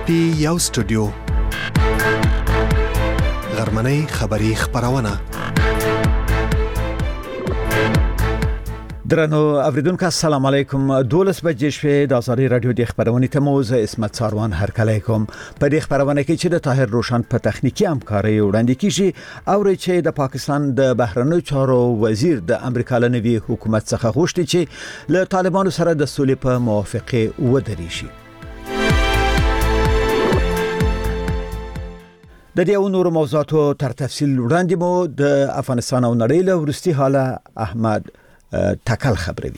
پی یو سټوډیو غرمنۍ خبری خبرونه درنو اوریدونکو السلام علیکم 12 بجې شوې د ازادي رادیو د خبرونې ته موزه اسمت ساروان هرکلی کوم په دې خبرونه کې چې د طاهر روشن په تخنیکی همکاري وړاندې کیږي او چې د پاکستان د بهرنیو چارو وزیر د امریکا له نوي حکومت څخه غوښتي چې له طالبانو سره د سولې په موافقه ودرې شي. د دې او نور موضوعاتو تر تفصیل وړاندې مو د افغانستان او نړۍ له ورستي حاله احمد تکل خبروي.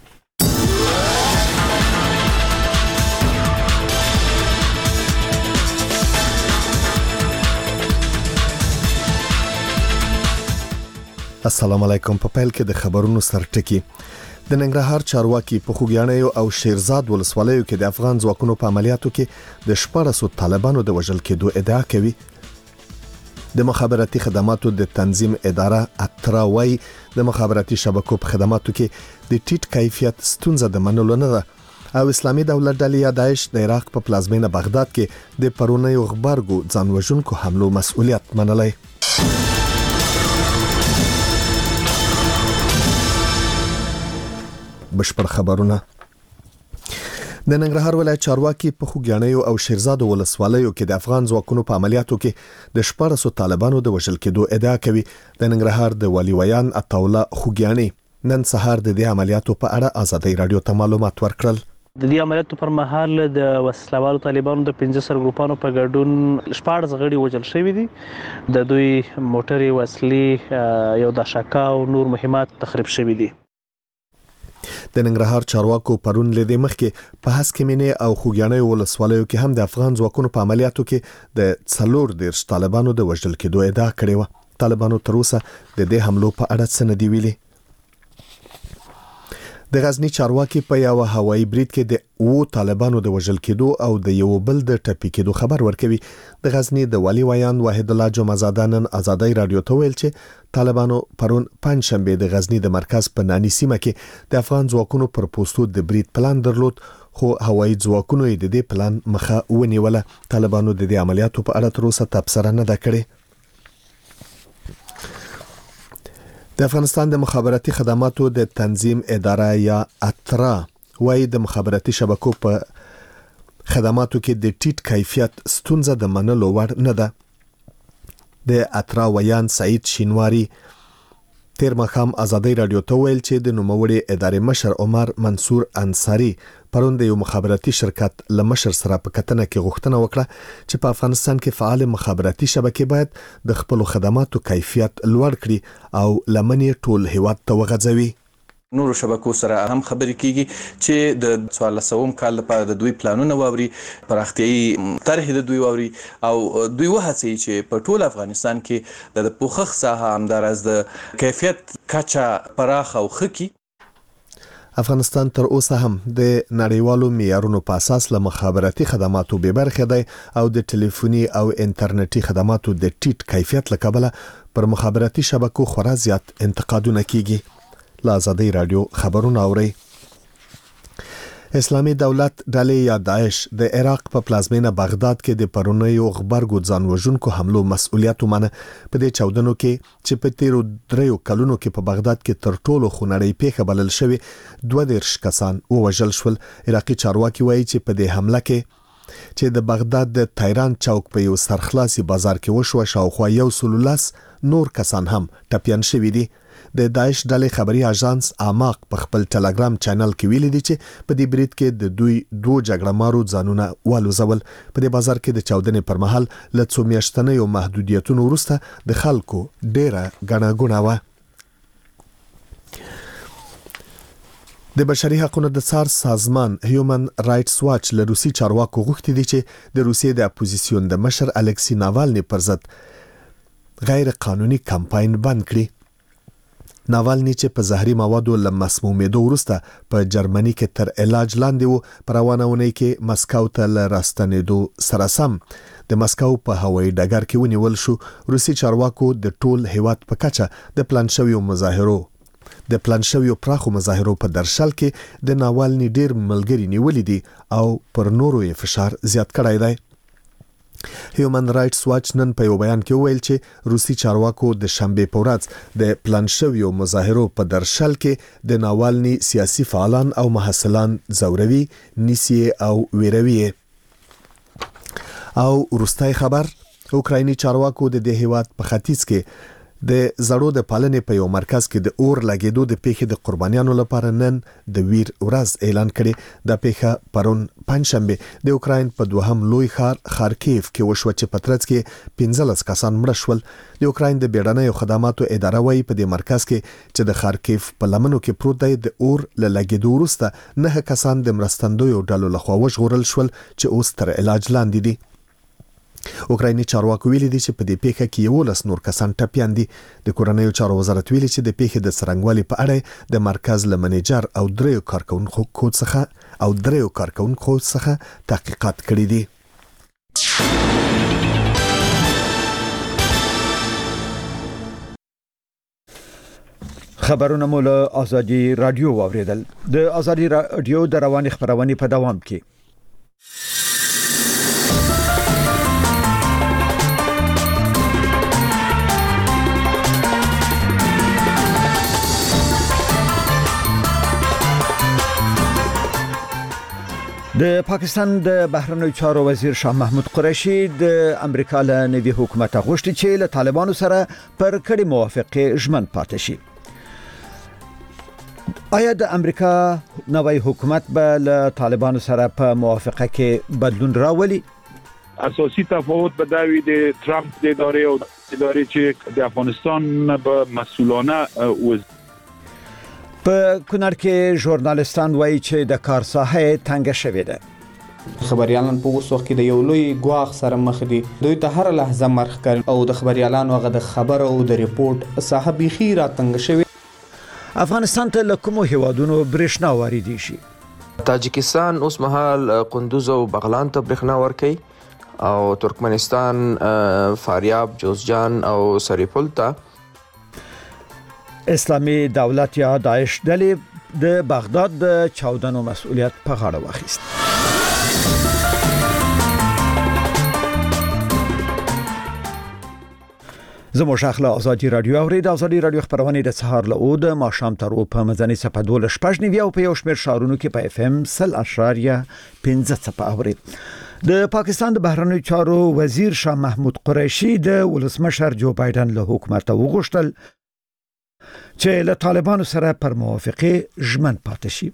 السلام علیکم. په پیل کې د خبرونو سرټکی د ننګرهار چارواکي په خوګیاڼیو او شیرزاد ولسوالیو کې د افغان ځواکونو په عملیاتو کې د 14 طالبانو د وژل کېدو ادعا کوي. د مخابراتي خدماتو د تنظیم اداره اترا وای د مخابراتي شبکو په خدماتو کې د ټیټ کیفیت ستونزه د منلو نه ده او اسلامي دولت ډلې یا داعش د عراق په پلازمینه بغداد کې د پرونیو غبرګو ځانوژونکو حملو مسؤلیت منلای. بشپړ خبرونه. د ننګرهار ولایت چارواکي په خوګیاڼیو او شیرزاد ولسوالیو کې د افغان ځواکونو په عملیاتو کې د 14 طالبانو د وژل کېدو ادعا کوي. د ننګرهار د والي ویان عطاوله خوګیاڼي نن سهار د دې عملیاتو په اړه ازادي رادیو ته معلومات ورکړل. د دې عملیاتو پر مهال د وسلوالو طالبانو د 15 سرګروپانو په ګډون 14 غړي وژل شوي دي. د دوی موټري وسلې یو داشکا او نور مهمات تخریب شوي دي. د ننګرهار چارواکو پرون لیدې مخکې په هسکمینه او خوګیاڼیو ولسوالیو کې هم د افغان ځواکونو په عملیاتو کې د 14 طالبانو د وژل کېدو ادعا کړې و. طالبانو تر اوسه د دې حملو په اړه څه نه دی ویلي. د غزنی چارواکي په یو هوایي برید کې د طالبانو د وژل کېدو او د یو بل د ټپي کېدو خبر ورکوي. د غزنی د والي ویان واحد الله جمعزاده نن ازادي رادیو ته ویل چې طالبانو پرون پنځشنبه د غزنی د مرکز په نانی سیمه کې د افغان ځواکونو پر پوسټو د برید پلان درلود خو هوایي ځواکونو یې د دې پلان مخه ونیوله. طالبانو د دې عملیاتو په اړه تر اوسه تبصره نه ده کړې. د افغانستان د مخابراتي خدماتو د تنظیم اداره یا اترا وای د مخابراتي شبکو په خدماتو کې د ټیټ کیفیت ستونزه د منلو وړ نه ده. د اترا ویان سعید شینواری تیر مخام ازادي رادیو ته ویل چې د نوموړي ادارې مشر عمر منصور انصاری پرون د یو مخابراتي شرکت لمشر سره په کتنه کې غوښتنه وکړه چې په افغانستان کې فعال مخابراتي شبکې باید د خپل خدماتو کیفیت لوړ کړي او لمنې ټول هیواد ته وغځوي. نورو شبکو سره هم خبرې کیږي چې د 1400 کال لپاره د دوی پلانونه واوري پراختیايي طرح د دوی واوري او دوی وهڅوي چې په ټول افغانستان کې د پوښښ ساحه همدارس د کیفیت کچا پراخ او خکي. افغانستان تر اوسه هم د نړیوالو معیارونو په اساس له مخابراتي خدماتو به برخه دی او د ټلیفوني او انټرنیټي خدماتو د ټیټ کیفیت له کبله پر مخابراتي شبکو خورا زیات انتقادونه کیږي. لا ازادي رادیو خبرونه اوري. اسلامي دولت ډلې یا داعش د عراق په پلازمینه بغداد کې د پرونیو غبرګو ځانوژونکو حملو مسؤلیت ومنه. په دې چاودنو کې چې په تیرو 3 کلونو کې په بغداد کې تر ټولو خونړۍ پیښه بلل شوې 12 کسان وژل شول. عراقي چارواکي وایي چې په دې حمله کې چې د بغداد د تایران چوک په یو سرخلاصي بازار کې وشو شاوخوا 113 نور کسان هم ټپيان شوي دي. د داعش ډلې خبري اژانس اماق په خپل ټلګرام چینل کې ویلي دي چې په دې برید کې د دوی 2 جګړهمارو ځانونه والوزول. په دې بازار کې د چاودنې پر مهال له څو میاشتنیو محدودیتونو وروسته د خلکو ډیره ګڼه ګوڼه وه. د بشري حقوقو د څار سازمان هیومن رائټس واچ له روسي چارواکو غوښتي دي چې د روسیې د اپوزیسیون د مشر الکسی ناوالني پر ضد غیر قانوني کمپاین بند کړي. ناوالني چې په زهري موادو له مسمومیدو وروسته په جرمني کې تر علاج لاندې وو په روانه اونۍ کې مسکو ته له راستنېدو سره سم د مسکو په هوایي ډګر کې ونیول شو. روسي چارواکو د ټول هیواد په کچه د پلان شویو پراخو مظاهرو په درشل کې د ناوالني ډیر ملګری نیولې دي او پر نورو یې فشار زیات کړی دی. هیومن رائټس واچ نن په یو بیان کې ویل چې روسي چارواکو د شنبه په ورځ د پلان شویو مظاهرو په درشل کې د ناوالني سیاسي فعالان او محصلان زوروي نیسي او ویروي. او وروستای خبر اوکرایني چارواکو د هیواد په ختیځ کې د زړو د پالنې په یو مرکز کې د اور لګیدو د پیښې د قربانیانو لپاره نن د ویر ورځ اعلان کړي. د پیښه پرون پنځشنبه د اوکراین په دوهم لوی ښار خارکیف کې وشو چې په ترڅ کې 15 کسان مړه شول. د اوکراین د بیړنیو خدماتو اداره وايي په دې مرکز کې چې د خارکیف په لمنو کې پروت دی د اور لګیدو وروسته 9 کسان د مرستندویو ډلو لخوا وژغورل شول چې اوس تر علاج لاندې دي. اوکرایني چارواکو ویلي دي چې په دې پیښه کې 11 نور کسان ټپيان دي. د کورنیو چارو وزارت ویلي چې د پیښې د څرنګوالي په اړه د مرکز له منیجر او دریو کارکونکو څخه تحقیقات کړي دي. خبرونه مو له آزادي رادیو واوریدل. د آزادي رادیو د رواني خبرونه په دوام کې. د پاکستان د بهرنیو چارو وزیر شاه محمود قریشي د امریکا له نوي حکومت غوښتي چې له طالبانو سره پر کړي موافقه ژمن پاتې شي. آیا د امریکا نوي حکومت به له طالبانو سره په موافقه کې بدلون راولي؟ اساسي تفاوت به داوی د ترامپ د ادارې چې د افغانستان به مسؤلانه په کونړ کې ژورنالستان وایي چې د کار ساحه تنګ شوې ده. خبريالان په اوس وخت کې د یو لوی ګواښ سره مخ دي. دوی ته هر لحظه مرخ کړي او د خبريالانو هغه د خبر او د ریپورت صاحب بيخي را تنګ شوی. افغانستان ته لکه هیوادونو برېښنا واردی شي. تاجکستان اوس مهال قندوز او بغلان ته برېښنا ورکوي او ترکمنستان فاریاب، جوزجان او سریپل ته. اسلامي دولت یا داعش ډلې د بغداد د چاودنو مسؤلیت په غاړه واخیست. زموږ شاخله آزادي رادیو اورید. آزادي رادیو خبرونه د سهار له اود ما شام تر په مزنی صفه 12 او په یو شمېر شهرونو کې په اف ام 0.15 صفه اورید. د پاکستان د بهرنیو چارو وزیر شاه محمود قریشي د ولسمشر جو بایدن له حکومت وغوښتل چې له طالبانو سره پر موافقه ژمن پاتې شي.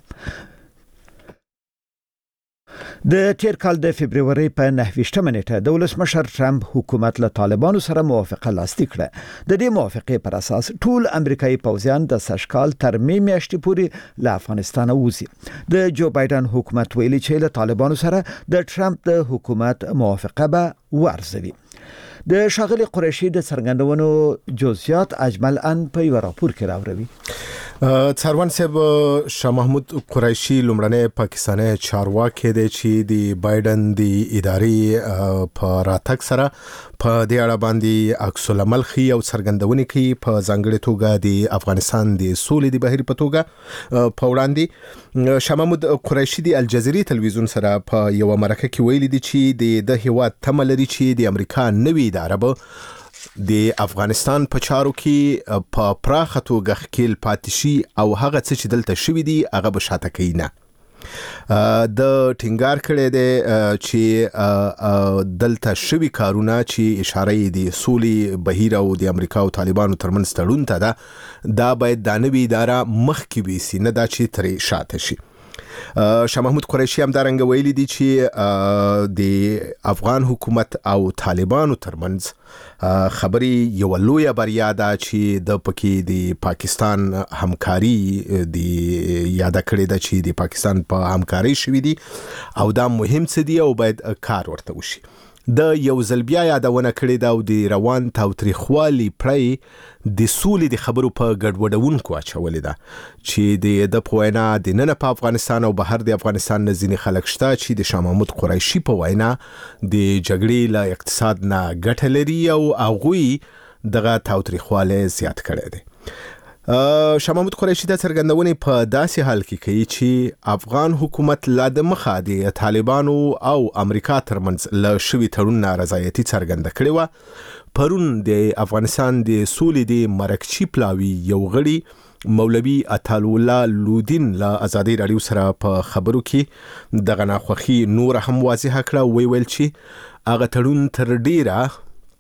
د تیر کال د فبرवरी په 9 نیټه د ولسمشر ټرمپ حکومت له طالبانو سره موافقه لاسلیک کړه. د دې موافقه پر اساس ټول امریکایي پوځیان د سشکال تر میاشتې پورې له افغانستان وځي. د جو بایدن حکومت ویلي چې له طالبانو سره د ټرمپ د حکومت موافقه به ورزوي. د شاغلي قریشي د څرګندونو جزئیات اجمل ان په یو راپور کې راوړي. څاروان صاحب شاه محمود قریشي لومړنی پاکستاني چارواکي دی چې د بایدن د ادارې په راتګ سره په دې اړه باندې عکس العمل خي او څرګندونې کوي په ځانګړي توګه د افغانستان د سولې د بهیر په توګه په وړاندې. شاه محمود قریشي د الجزیرې تلویزیون سره په یو مرکه کې ویلي دي چې د هیواد تمه لري چې د امریکا نوي اداره به د افغانستان په چارو کې په پراخه توګه ښکیل پاتې شي او هغه څه چې دلته شوي دي هغه به شاته کوي نه. د ټینګار کړی دی چې دلته شوي کارونه چې اشاره یې د سولې بهیر او د امریکا او طالبانو ترمنځ تړون ته ده دا باید د نوي اداره مخکې ویسي نه دا چې ترې شاته شي. شاه محمود قریشي هم دارنګ ویلي دي چې د افغان حکومت او طالبانو ترمنځ خبري یو لوی بریا ده چې د پکې د پاکستان همکاري د یاد کړی ده چې د پاکستان په همکاري شوې دي او دا مهم څه دی او باید کار ورته وشي. د یو ځل بیا یادونه کړې ده او د روان تاوتریخوالي پرې د سولې د خبرو په ګډوډونکو اچولې ده چې د وینا د نن په افغانستان او بهر د افغانستان نه ځینې خلک شته چې د شاه محمود قریشي په وینا د جګړې له اقتصاد نه ګټه لري او هغوی دغه تاوتریخوالی زیات کړی دی. شاه محمود قریشي د څرګندونې په داسې حال کې کوي چې افغان حکومت لا د مخه د طالبانو او امریکا ترمنځ له شوي تړون نارضایتي څرګنده کړې و. پرون د افغانستان د سولې د مرکچی پلاوي یو غړي مولوي عطاالله لودین له ازادي رادیو سره په خبرو کې دغه ناخوښي نور هم واضح کړه. ویل چې هغه تړون تر ډیره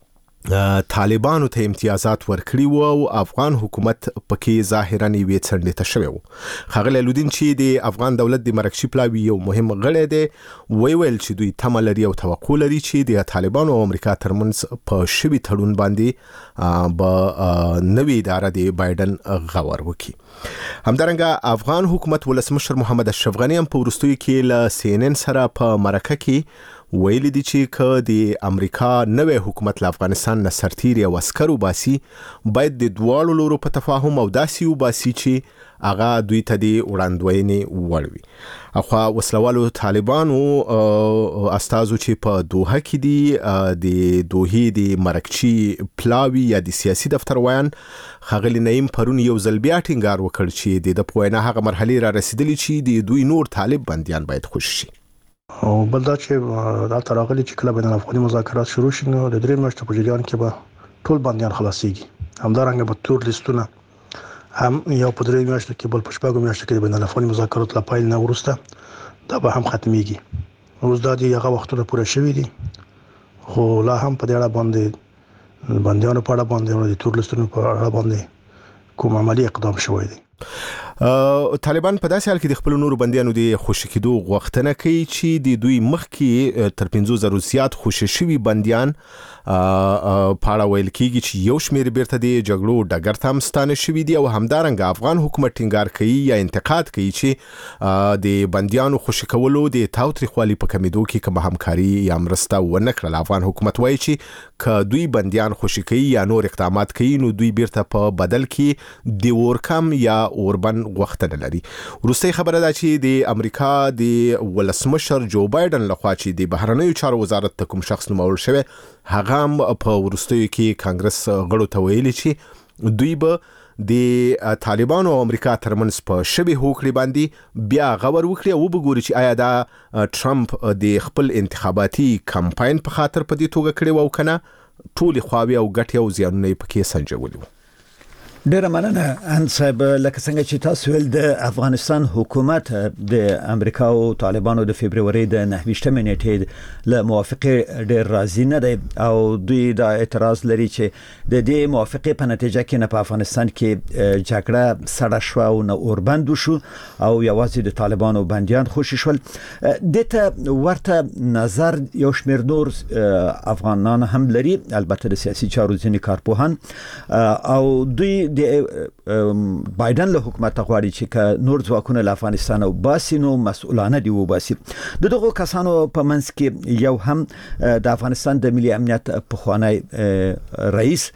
طالبانو ته امتیازات ورکړي وو او افغان حکومت پکې ظاهرا یې څنډه ته شوی وو. خغل لودین چې د افغان دولت د مرکچی پلاوی یو مهم غړی دی ویل چې دوی تمه لري او توقع لري چې د طالبانو او امریکا ترمنځ په شوي تړون باندې به نوې اداره د بایدن غور وکړي. همدارنګه افغان حکومت ولسمشر محمد اشرف غنی هم په وروستیو کې له CNN سره په مرکه کې ویل دي چې که د امریکا نوې حکومت له افغانستان نه سرتیري او عسکر وباسي باید د دواړو لورو په تفاهم او داسې وباسي چې هغه دوی ته د وړاندوینې وړ وي. اخوا وسلوالو طالبانو استازو چې په دوحه کې دي د دوحې د مرکچی پلاوی یا د سیاسي دفتر وایان خغلی نعیم پرون یو ځل بیا ټینګار وکړ چې د پوینه هغه مرحله را رسیدلی چې د دوی نور طالب بنديان باید خوشی شي. او بل دا چې دا تراغلي چې کله بین الافغاني مذاکرات شروع شي نو د درې میاشتو په جریان کې به ټول بنديان خلاصيږي. همدارنګه به تور لیستونه هم یو په درې میاشتو کې بل په شپږو میاشتو کې بین الافغاني مذاکرات لا پایل نه ورسته دا به هم ختميږي. اوس دا دی هغه وختونه پوره شوي دي خو لا هم په دې اړه باندې بنديانو په اړه باندې او د تور لیستونو په اړه باندې کوم عملی اقدام شوی دی. طالبان په داسې حال کې د خپل نورو بنديانو د خوشی کېدو غوښتنه کوي چې د دوی مخ کې تر 50,000 زیات خوشی شوي بنديان پاړه ویل کېږي چې یو شمېر بیرته د جګړو ډګر ته مستانه شوي دي او همدارنګه افغان حکومت ټینګار کوي یا انتقاد کوي چې د بنديانو خوشی کولو د تاوتریخوالي په کمیدو کې کوم همکاري یا مرسته ونه کړل. افغان حکومت وایي چې که دوی بنديان خوشی کوي یا نور اقدامات کوي نو دوی بیرته په بدل کې د ورکم یا اوربن غوښتنه لري. وروستي خبره ده چې د امریکا د ولسمشر جو بایدن لخوا چې د بهرنیو چارو وزارت ته کوم شخص نومول شوی هغه هم په وروستیو کې کانګرس غړو ته ویلي چې دوی به د طالبانو او امریکا ترمنځ په شبي هوکړې باندې بیا غور وکړي او وګوري چې آیا دا ټرمپ د خپل انتخاباتي کمپاین په خاطر په دې توګه کړی و او کنه ټول خواوی او ګټي او زیانونه پکې سنجولي وو. ډیره مننه ان صاحب. لکه څنګه چې تاسو ول د افغانستان حکومت د امریکا او طالبانو د فبرवरी د 9 نیټې له موافقه ډیر راضي نه دی او دوی دا اعتراض لري چې د دې موافقه په نتیجه کې نه په افغانستان کې جګړه سړه شو او نه اوربند شو او یوازې د طالبانو بنديان خوشی شول. دته ورته نظر یو شمېر نور افغانان هم لري البته د سیاسي چارو ځینې کارپوهان او دوی د بایدن له حکومت غواړي چې نور ځواکونه له افغانستان او باسي نو مسؤلانه دی وباسي. دغه کسانو په منځ کې یو هم د افغانستان د ملي امنیت پخوانی رئیس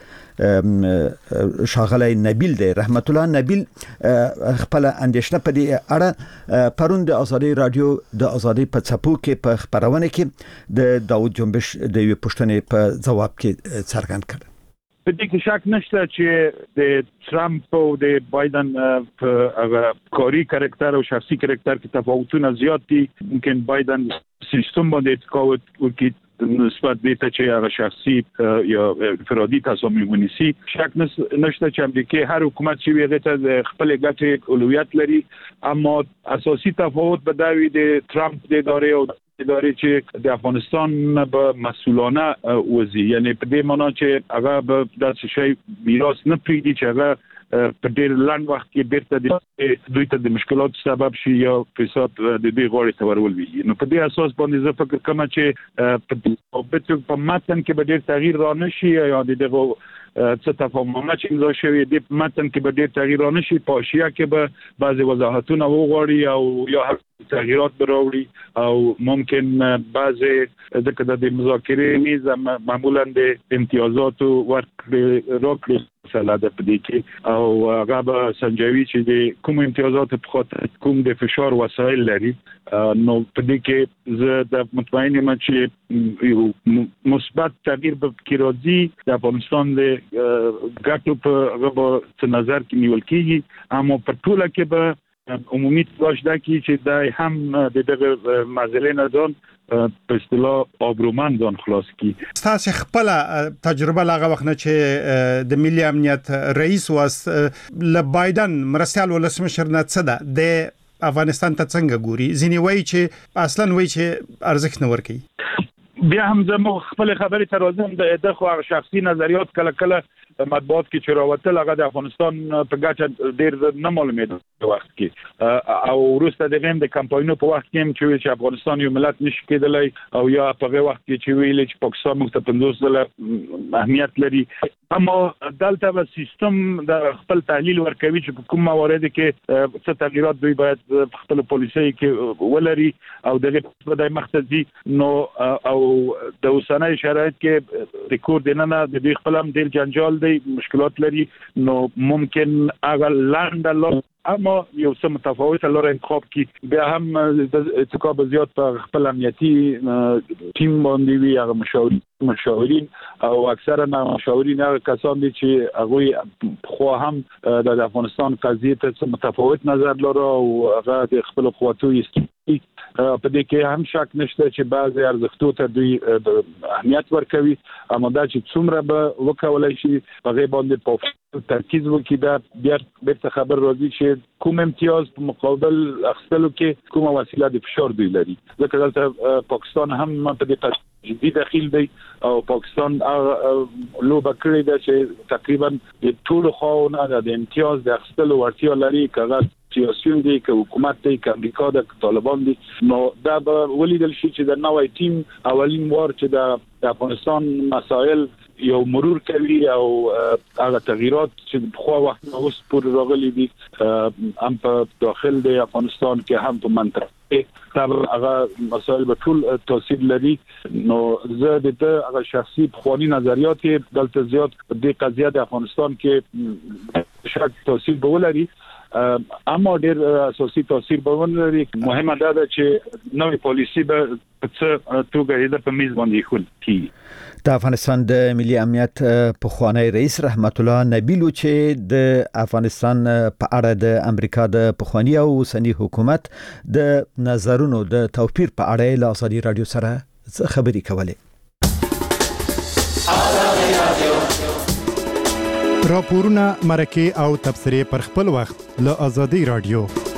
شاغلی نبیل دی رحمت الله نبیل خپل اندیشنه په دې اړه پرون د ازادي رادیو د ازادي په چپو کې په خبرونه کې د داوود جنبش د یو پښتنې په جواب کې څرګند کړ. په دې کې شک نشته چې د ټرمپ او د بایدن په هغه کاری کاراکتر او شخصي کاراکتر کې تفاوتونه زیات دي. ممکن بایدن سیستم باندې تفاوت وکړي نسبت به ته چې هغه شخصي یا انفرادي تصمیم ونیسي. شک نشته چې امریکا هر حکومت چې ویغه ته خپل ګټې اولویت لري اما اساسي تفاوت به دا وي د ټرمپ د ادارې او ادارې چې د افغانستان به مسؤلانه وزي یعنی په دې معنی چې هغه به داسې شی میراث نه پریږدي چې هغه په ډېر لاند وخت کې بیرته دوی ته د مشکلات سبب شي یا فساد د دې غوړې ته ورولوي. نو په دې اساس باندې زه فکر کوم چې په متن کې به ډېر تغییر را نشي یا دغه څه تفاهمونه چې امضا شوی دی په متن کې به ډېر تغییر را نشي. په اشیا کې به بعضي وضاحتونه وغواړي او یا تغییرات براوړي او ممکن بعضي د مذاکرې میز معمولا د امتیازات ورکړي مسله ده په دې کې او هغه به سنجوي چې د کوم امتیازات په خاطر کوم د فشار وسایل لري نو په دې کې زه د مطمئن یم چې یو مثبت تغییر به کې راځي د افغانستان د ګټو په نظر کې نیول کیږي اما په ټوله کې به عمومي تلاش دا کی چې د هم د دغه معضلې نه ځان په اصطلاح آبرومند ځان خلاص کی. تاسو خپل تجربه لاغه وخت نه چې د ملي امنیت رئیس واس ل بایدن مرستيال ولسمشر نه څه ده د افغانستان ته څنګه ګوري ځینې وایي چې اصلا وایي چې ارزښت نه ورکوي. بیا هم زموږ خپل خبرې تر اوسه د خو شخصي نظریات کله مطبوعات کې چې راوتل هغه د افغانستان په ګټه ډیر نه معلومېده په وخت کې او وروسته د غیم د کمپاینونو په وخت کې چې افغانستان یو ملت نشي کېدلی او یا په وخت کې چې ویل چې پاکستان موږ ته 50 ډالر اهمیت لري اما دلته به سیستم د خپل تحلیل ورکوي چې کوم موارد کې څه تغیرات دوی باید خپل پالیسي کې ولري او دغه په دای مختصي نو او د اوسنۍ شرایط کې ریکورډ نه د دې خپل هم ډیر جنجال دی مشکلات لري نو ممکن هغه لاندې لور اما یو څه متفاوته لور انتخاب کی بیا هم د اتکاب زیات په خپل امنیتي ټیم باندې وی هغه مشاورین او اکثرا مشاورین هغه کسان دي چې هغه خو هم د افغانستان قضیه ته متفاوت نظر لري او هغه د خپل قوتو په دې کې هم شک نشته چې بعضي ارزښتونو ته دوی اهمیت ورکوي اما دا چې څومره به وکولای شي هغه باندې په ترکیز وکړي دا بیا به خبر راځي چې کوم امتیاز په مقابل اخستلو کې کومه وسیله د فشار دوی لري ځکه دلته پاکستان هم په دې جدي داخل دی او پاکستان لوبه کړې ده چې تقریبا د ټول خواونه د امتیاز د اخستلو ورتیا لري کاغذ سیاسيون دي که حکومت دي که امریکا د طالبان دي نو دا به ولیدل شي چې د نوې ټیم اولین وار چې د افغانستان مسائل یو مرور کوي او هغه تغیرات چې په خو وخت اوس پورې راغلي دي هم په داخل د افغانستان کې هم په منطقه تر هغه مسائل به ټول تاثیر لري نو زه د هغه شخصي خواني نظریات دلته زیات د قضیه د افغانستان کې شک تاثیر به ولري اما ډیر اساسي تاثیر به ولري مهمه ده چې نوې پالیسي به څه توګه د په میز باندې خول کی د افغانستان د ملي امنیت پخوانی رئیس رحمت الله نبیلو چې د افغانستان په اړه د امریکا د پخوانی او اوسنی حکومت د نظرونو د توپیر په اړه له ازادي رادیو سره خبري کولې. راپورونه مرکه او تبصره پر خپل وخت له ازادي رادیو.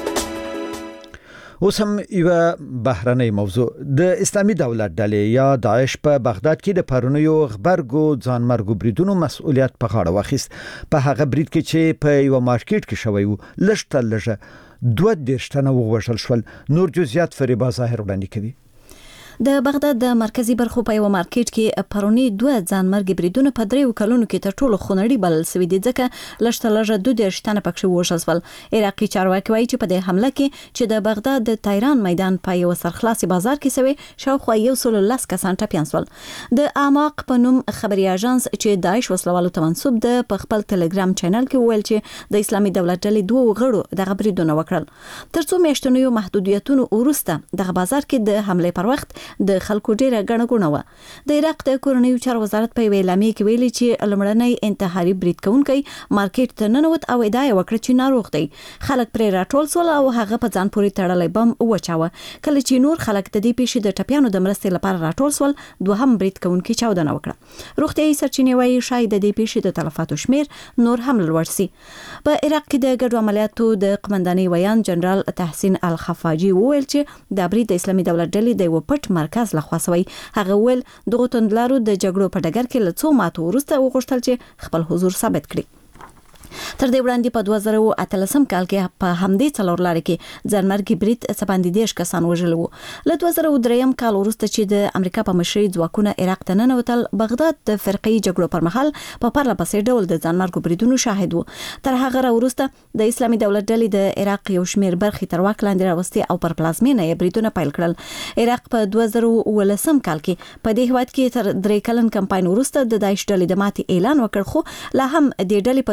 اوس هم یو بهرنۍ موضوع د اسلامي دولت ډلې یا داعش په بغداد کې د پرونیو خبرګو ځانمرګو بریدونو مسؤلیت په غاړه واخیست په هغه برید کې چې په یو مارکیټ کې شوی و لږه 2 تنه وژل شول. نور جزئیات فریبا ظاهر وړاندې کوي. د بغداد د مرکزی برخو په یو مارکیټ کې پرونی 2 ځانمرګ بریدونه په 3 کلونو کې تر ټولو خونړي بلل شوی دي ځکه لږه 2 تنه پکښ وژل شول. عراقي چارواکي وایي چې په دې حمله کې چې د بغداد د تایران میدان په یو سرخلاصي بازار کې شوی شاوخوا 110 کسان ټپيان شول. د اعماق په نوم خبري اژانس چې داعش وسلوالو ته منسوب ده په خپل ټلګرام چینل کې ویل چې د اسلامي دولت ډلې 2 غړو د بریدونه وکړل. ترڅو میاشتونو یو محدودیتونو ورسته د بازار کې د حمله پر وخت د خلکو ډیره غنغونه و. د عراق د کورنیو چارو وزارت په ویلامې کې ویلي چې لمړنۍ انتحاري برید کوونکی مارکیټ ته ننوت او ادعا وکړه چې ناروغ دی. خلک پر راټول سول او هغه په ځان پورې تړلې بم وچاوه. کله چې نور خلک د دې پیښې د ټپيانو د مرستې لپاره راټول سول دوهم برید کوونکی چاودنه وکړه. روغتيایي سرچینې وایي شاید د دې پیښې د تلفاتو شمیر نور هم لوړ شي. په عراق کې د ګډو عملیاتو د قومندانۍ ویان جنرال تحسین الخفاجي وویل چې د برید د اسلامي دولت ډلې د یو پټ مرکز لخوا شوی. هغه ول دغه توندلارو د جګړو په ډګر کې له څو ماتو وروسته وغوښتل چې خپل حضور ثابت کړي. تر دې وړاندې په 2013 کال کې په همدې څلور لارې کې ځانمرګي برید سباندې دیش کسان وژل وو. له 2003 کال وروسته چې د امریکا په مشرۍ ځواکونه عراق ته ننوتل بغداد د فرقي جګړو پر مهال په پرله پسې ډول د ځانمرګو بریدونو شاهد وو. تر هغه وروسته د اسلامي دولت ډلې د عراق یو شمیر برخې تر واک لاندې راوستي او پر پلازمینه یې بریدونه پیل کړل. عراق په 2013 کال کې په دې هیواد کې تر 3 کلن کمپاین وروسته د داعش ډلې د ماتې اعلان وکړ خو لا هم د ډلې په ځینو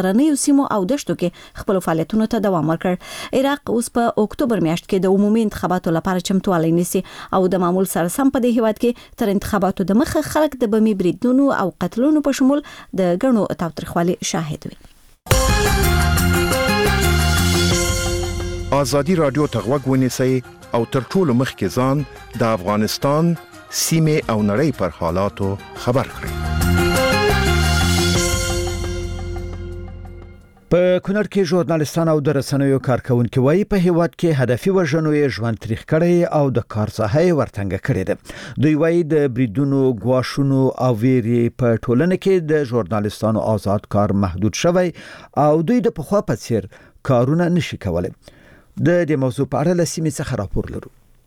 غرنیو سیمو او دشتو کې خپل فعالیتونو ته دوام ورکړ. عراق اوس په اکتوبر میاشت کې د عمومي انتخاباتو لپاره چمتووالی نیسي او د معمول سره سم په دې هیواد کې تر انتخاباتو د مخه خلک د بمي بریدونو او قتلونو په شمول د غنو تاوتریخوالي شاهد وي. آزادی رادیو ته غوږ ونیسئ او تر ټولو مخکې ځان د افغانستان سیمې او نړۍ پر حالاتو خبر کړئ. په کونړ کې ژورنالستان او د رسنیو کارکونکو وايي په هیواد کې هدفي وژنو یې ژوند تاریخ کړی او د کار ساحه ورتنګ کړی دی. دوی وايي د بریدونو غواښونو او ویري په ټولنه کې د ژورنالستانو آزاد کار محدود شوی او دوی د پخوا په څیر کارونه نشي کولای. د دې موضوع په اړه لسیمې څخه راپور لرو.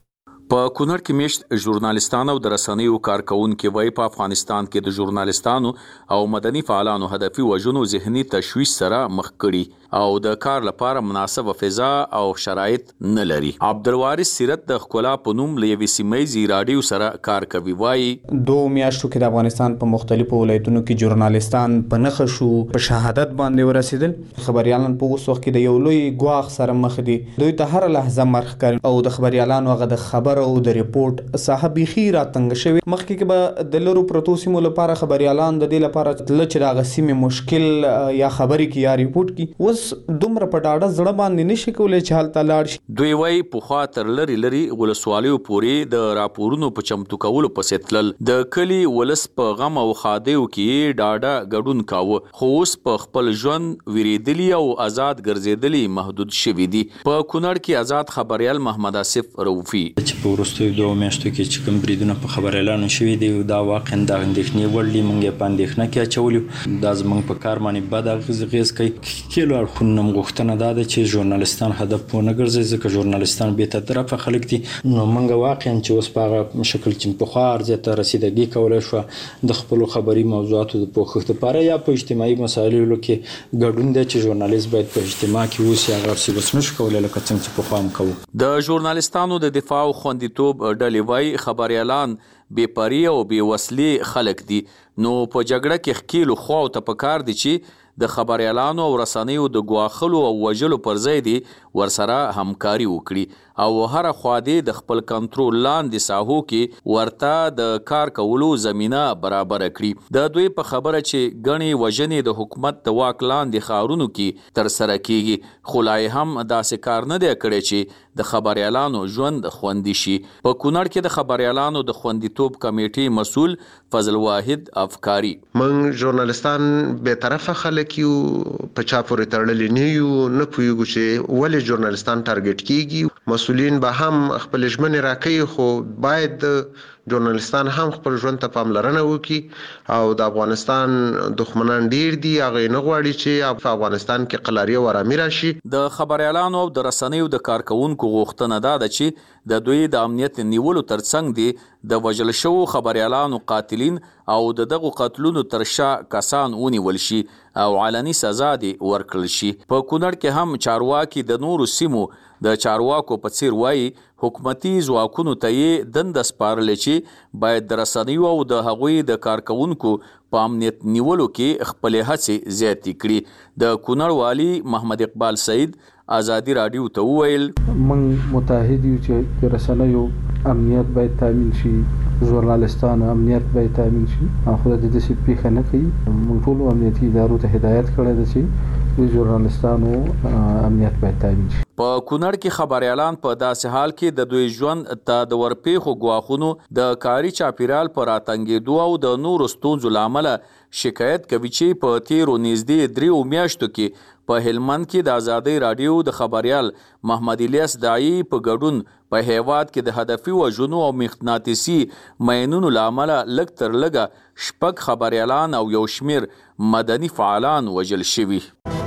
په کونړ کې میشت ژورنالستان او د رسنیو کارکونکو وایي په افغانستان کې د ژورنالستانو او مدني فعالانو هدفي وژنو ذهني تشویش سره مخ کړي او د کار لپاره مناسبه فضا او شرایط نه لري. عبدالوارث سیرت د خپل په نوم لوي سیمایي رادیو سره کار کوي. وایي 2 میاشتو کې د افغانستان په مختلفو ولایتونو کې ژورنالستان په نخښه شو په شهادت باندې ورسېدل. خبريالان په اوس وخت کې د یو لوی ګواښ سره مخ دي. دوی ته هر لحظه مرخ کوي او د خبريالانو هغه د خبر او د ریپورت صاحب خیره تنګ شوی. مخکې کې به د لرو پروتو سیمو لپاره خبريالان د دې لپاره چې راغ سیمه مشکل یا خبري کې یا ریپورت کې وس دومره په ډاډه زړه باندې نشي کولای چې حالت لاړ شي. دوی وايي په خوا تر لري ولسوالیو پورې د راپورونو په چمتو کولو پسې تلل د کلی ولس په غم او خادیو کې ډاډه ګډون کاوه خو اوس په خپل ژوند ویریدلی او آزاد ګرځیدلی محدود شوی دي. په کونړ کې آزاد خبريال محمد آصف روفي وروستو 2 میاشتو کې چې کوم بریدونه په خبر اعلان شوی دی دا واقعا د اندېښنې وړ دی. موږ په اندېښنه کې اچولیو دا زموږ په کار باندې بد اغیز کوي. کله اړخونه غوښتنه ده چې ژورنالستان هدف ونه ګرځي ځکه ژورنالستان به تر طرفه خلک دي. نو موږ واقعا چې اوس په شکل چې په خو ارزه رسیدګي کولای شو د خپل خبري موضوعاتو د پوښښت لپاره یا په اجتماعي مسایلو کې ګډون دي چې ژورنالیست باید په اجتماع کې اوسي هغه څه وسنش کولای لکه څنګه چې په خو هم کوو. د ژورنالستانو د دفاع او خوندیتوب ډلې وايي خبريالان بے پری او بے وسلې خلک دي. نو په جګړه کې خکیلو خو ته پکار دي چې د خبريالانو او رسنیو د غواخلو او وجلو پر ځای دي ورسره همکاري وکړي او هر خواده د خپل کنټرول لاندې ساحو کې ورته د کار کولو زمينه برابر کړي. د دوی په خبره چې غني وجنې د حکومت د واک لاندې خارونو کې تر سره کیږي خو لای هم داسې کار نه دی کړی چې د خبريالانو ژوند خوندي شي. په کونړ کې د خبريالانو د خوندیتوب کمیټې مسول فضل واحد افکاری من ژورنالستان به طرفه خلک یو په چا پورې تړلې نه یو نه پوهیږو چې ولې ژورنالستان ټارګټ کیږي. مسؤلین به هم خپل ژمنې راکوي خو باید ژورنالستان هم خپل ژوند ته پاملرنه وکړي او د افغانستان دښمنان ډیر دي هغه نه غواړي چې په افغانستان کې قلاري او آرامي راشي. د خبريالانو او د رسنیو د کارکونکو غوښتنه ده چې د دوی د امنیت نیولو ترڅنګ دي د وجل شو خبريالانو قاتلین او دغه قتلونو ترشا کسان ونیول شي او علني سزا دي ورکړل شي. په کونړ کې هم چارواکي د نورو سیمو د چارواکو په څیر وایي حکومتي ځواکونو ته یې دند سپارل چې باید د رسنیو او د هغوی د کارکونکو په امنیت نیولو کې خپل هڅې زیاتې کړي. د کونړ والی محمد اقبال سعید آزادی رادیو ته وویل من متحد یو چې د رسنیو امنیت باید تامین شي ژورنالستانو امنیت باید تامین شي خو د دې څه پیښه نه کوي. موږ ټول امنیتي ادارو ته هدایت کړی دی چې د ژورنالستانو امنیت باید تامین شي. په کونړ کې خبريالان په داسې حال کې د دوی ژوند ته د ورپېخو غواخونو د کاری چاپیرال پر اتنګېدو او د نورو ستونزو لامل شکایت کوي چې په تیرو نږدې 3 میاشتو کې په هلمند کې د آزادۍ رادیو د خبريال محمد الیاس داعی په ګډون په هیواد کې د هدفي وژنو او مغناطیسي ماینونو لامل لږ تر لږه شپږ خبريالان او یو شمیر مدني فعالان وژل شوي.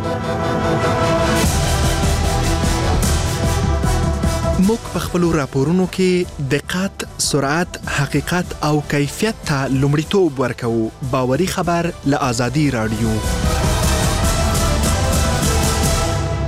موږ په خپل راپورونو کې دقت، سرعت، حقیقت او کیفیت ته لومړیتوب ورکوو. باوري خبر له آزادۍ رادیو.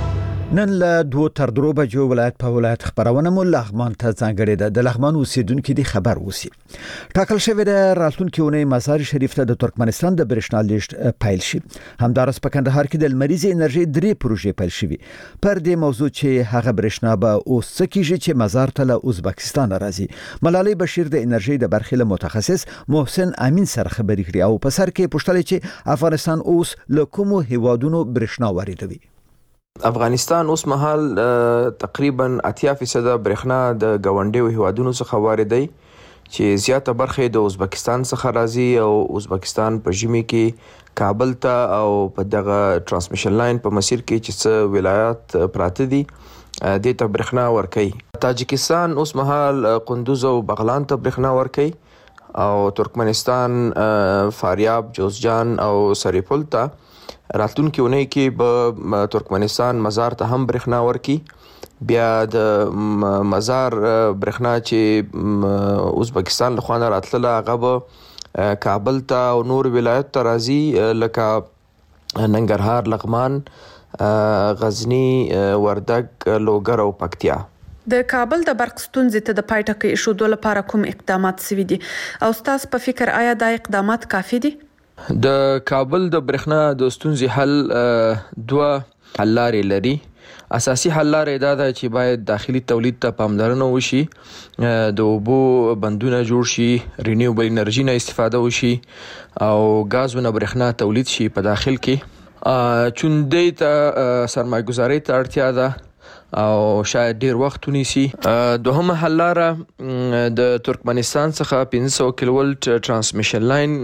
نن له 2 تر 3 بجو ولایت په ولایت خبرونه مو لغمان ته ځانګړې ده. د لغمان اوسیدونکو دي خبر اوسي. ټاکل شوی د راتلونکي اونۍ مزار شریف ته د ترکمنستان د برېښنا لیږد پیل شي. همدارس په کندهار کې د لمریزې انرژي 3 پروژې پیل شوي. پر دې موضوع چې هغه برېښنا به اوس څه کیږي چې مزار ته له ازبکستان راځي. ملالۍ بشیر د انرژي د برخې له متخصص محسن امین سره خبرې کړې او په سر کې پوښتنه چې افغانستان اوس له کومو هیوادونو برېښنا واردوي. افغانستان اوس مهال تقریبا 80% برېښنا د ګاونډیو هیوادونو څخه واردوي چې زیاته برخه د ازبکستان څخه راځي او ازبکستان په ژمي کې کابل ته او په دغه ترانسمیشن لاین په مسیر کې چې څه ولایات پراته دي د ته برېښنا ورکوي. تاجکستان اوس مهال قندوز او بغلان ته برېښنا ورکوي او ترکمنستان فاریاب، جوزجان او سریپل ته راتلونکي اونۍ کې به ترکمنستان مزار ته هم برېښنا ورکي. بیا د مزار برېښنا چې ازبکستان له خوا نه راتلله هغه به کابل ته او نور ولایت ته راځي لکه ننګرهار، لغمان، غزني، وردګ، لوګر او پکتیا. د کابل د برق ستونزې ته د پای ټکی ایښودو لپاره کوم اقدامات سوي دي او ستاسو په فکر آیا دا اقدامات کافي دي؟ د کابل د برېښنا د ستونزې حل 2 حل لارې لري. اساسي حل لارې دا ده چې باید داخلي تولید ته پاملرنه وشي، د اوبو بندونه جوړ شي، رینیوبل انرژي نه استفاده وشي او غازو نه برېښنا تولید شي په داخل کې. چوندې ته سرمایه‌ګذاري ته اړتیا ده او شاید ډیر وخت ونیسي. دوهمه حل لاره د ترکمنستان څخه 500 کیلو ولټ ترانسمیشن لاین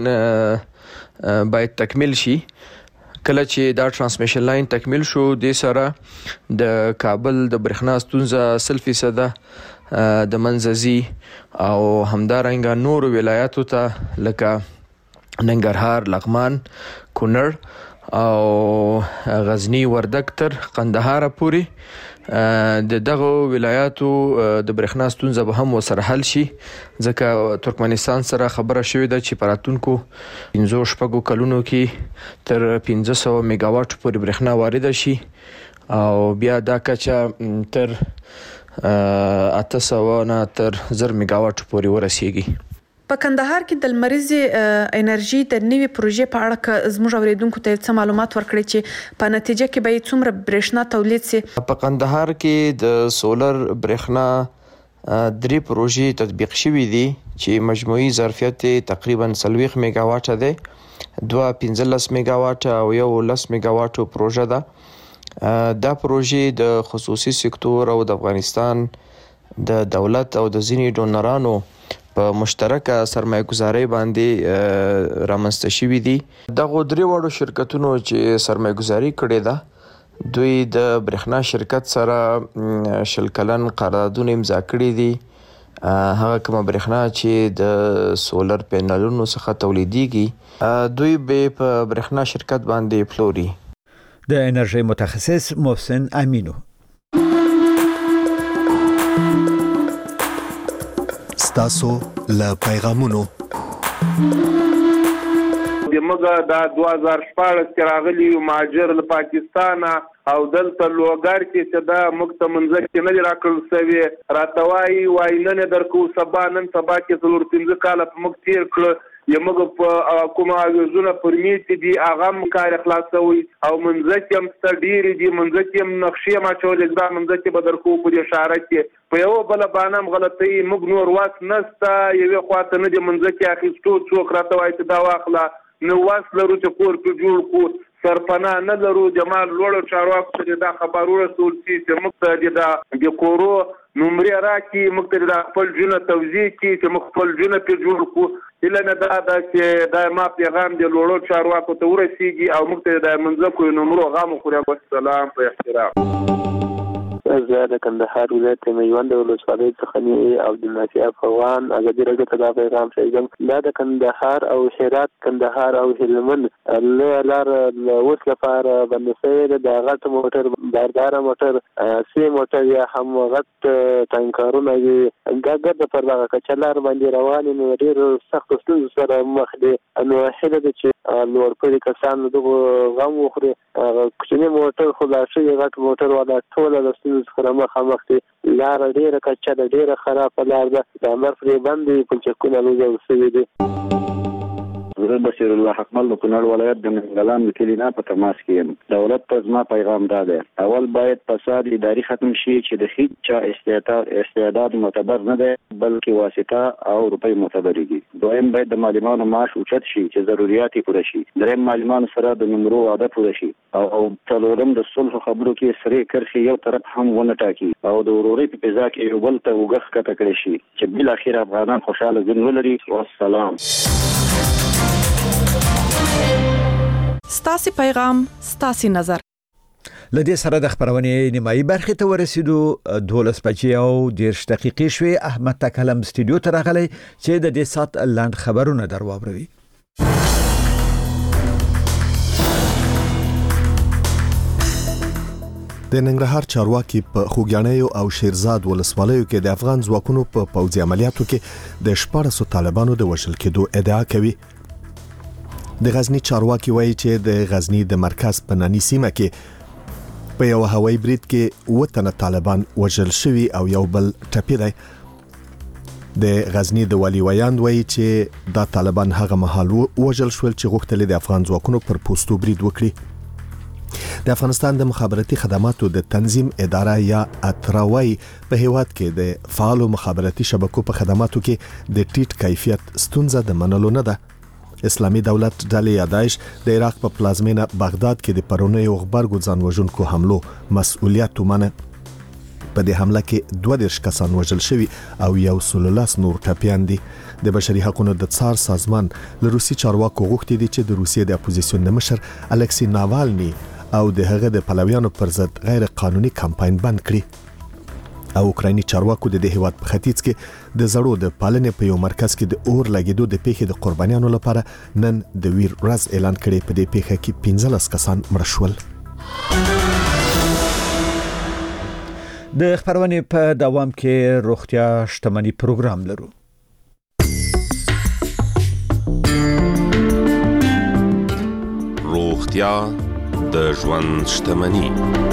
باید تکمیل شي. کله چې دا ترانسمیشن لاین تکمیل شو د سره د کابل د برېښنا ستونزه 100% د منځزي او همدارنګه نور ولایاتو ته لکه ننګرهار، لغمان، کونړ او غزني، وردګ تر قندهار پورې د دغه ولایاتو د برېښنا ستونزه به هم وسره حل شي، ځکه ترکمنستان سره خبره شوې ده چې په راتلونکو 5-6 کلونو کې تر 1500 میگاواټ پورې برېښنا وارده شي او بیا دا کچه تر 800 نه تر 1000 میگاواټ پورې ورسیږي. په کندهار کې د لمریزې انرژي د نوې پروژې په اړه که زموږ اوریدونکو ته څه معلومات ورکړي چې په نتیجه کې به څومره برېښنا تولید سي. په کندهار کې د سولر برېښنا 3 پروژې تطبیق شوي دي چې مجموعي ظرفیت تقریبا 40 میگاواټ ده، 2 15 میگاواټ او 1 10 میگاواټ پروژه ده. دا پروژې د خصوصي سکتور او د افغانستان د دولت او د ځینې ډونرانو په مشترکه سرمایه‌ګذاري باندې رامنځته شوي دي. دغه 3 وړو شرکتونو چې سرمایه‌ګذاري کړې ده دوی د برېښنا شرکت سره 20 کلن قراردادونه امضا کړي دي. هغه کومه برېښنا چې د سولر پینلونو څخه تولیدېږي دوی به په برېښنا شرکت باندې پلوري. د انرژي متخصص محسن امینو. تاسو له پیغامونو دمغه دا 2014 کې راغلی مهاجر له پاکستان او دلته لوګر کې چې دا مکته منځ کې نه راکړل سوي راتوای واینه درکو سبا نن سبا کې 3 کال په مکه تیر کړ یمغه په کومه وزونه پرمیت دي اغه کار خلاصوي او منځ کې هم ستډيري دي منځ کې هم نقشې ما چولې دا منځ کې بدر کو په اشاره کې په یو بل باندې غلطي موږ نور واس نستا یو خواته نه دي منځ کې اخیستو څوک راته وایي دا واخله نو واس لرو چې کور په جوړ کو سرپنا نه لرو جمال لوړ چارواکو ته دا خبرونه رسول چې موږ ته د کورو نمبر راکې موږ ته د خپل جنه توزیع کې چې موږ خپل جنه په جوړ کو اله نه دا چې دا ما پیغام د لوړ چارواکو ته ورسیږي او موږ ته د منځ کو نمبر غو خوري. والسلام په احترام. زه د کندهار ولایت میوند ولسوالۍ څخه عبدالنافع افغان ازادي راډیو ته دا پیغام شریکوم. دا د کندهار او هرات، کندهار او هلمند لار اوس لپاره باندې سره د غټ موټر، باردار موټر، سی موټر یا هم غټ ټانکرونه دي ګګر د پر دغه کچلار باندې روان نو ډیر سخت ستونزې سره مخ دي. نو هله د چې لوړ پرې کسان دغه غم وخوري کوچنی موټر خو لا شي غټ موټر ولا ټول د ستونزې سره مخ دي. لار ډیره کچه ډیره خراب لار ده. د امر پرې باندې پنځکونه لوځي وسوي دي. زه بشیر الله حکمل د کونړ ولایت د منګلان کلینا په تماس کې یم. دولت ته زما پیغام دا دی: اول باید فساد اداري ختم شي چې د هیڅ چا استعداد معتبر نه دی بلکې واسطه او روپۍ معتبر دي. دویم باید د معلمانو معاش اوچت شي چې ضرورت یې پوره شي. دریم معلمانو سره د نمرو وعده پوره شي. او څلورم د صلح خبرو کې سره کرخي یو طرف هم ونه ټاکي او د ورورۍ په فضا کې یو بل ته وګخ کته کړی شي چې بل اخر افغانان خوشاله ژوند ولري. والسلام. ستاسي پیغام، ستاسي نظر. لدې سره د خبرونې نیمایي برخې ته ورسېدو. 12 بجې او 10 دقیقې شوې. احمد تکلم استودیو ته راغلی چې د دې سات لاند خبرونه درواوروي. د ننګرهار چارواکي په خوګیاڼیو او شیرزاد ولسوالیو کې د افغان ځواکونو په پوځي عملیاتو کې د 14 طالبانو د وژل کېدو ادعا کوي. د غزنی چارواکي وایي چې د غزنی د مرکز په نانی سیمه کې په یو هوایي برید کې وطن طالبان وژل شوي او یو بل ټپي دی. د غزنی د والی ویاند وایي چې دا طالبان هغه مهال وژل شول چې غوښتل د افغان ځواکونو پر پوستو برید وکړي. د افغانستان د مخابراتي خدماتو د تنظیم اداره یا اتراوي په هیواد کې د فعالو مخابراتي شبکو په خدماتو کې د ټیټ کیفیت ستونزه د منلو نه ده. اسلامي دولت ډلې یا داعش د عراق په پلازمینه بغداد کې د پرونیو غبرګو ځانوژونکو حملو مسؤلیت ومنه. په دې حمله کې 22 کسان وژل شوي او 113 نور ټپیان دي. د بشري حقوقو د څار سازمان له روسي چارواکو غوښتي دي چې د روسیې د اپوزیسیون مشر الکسی ناوالني او د هغه د پلویانو پر ضد غیر قانوني کمپاین بند کړي. او اوکرایني چارواکو د هیواد په ختیځ کې د زړو د پالنې په یو مرکز کې د اور لګیدو د پیښې د قربانیانو لپاره نن د ویر ورځ اعلان کړي. په دې پیښه کې 15 کسان مړ شول. د خبرونې په دوام کې روغتیا شتمنۍ پروګرام لرو. روغتیا د ژوند شتمنۍ.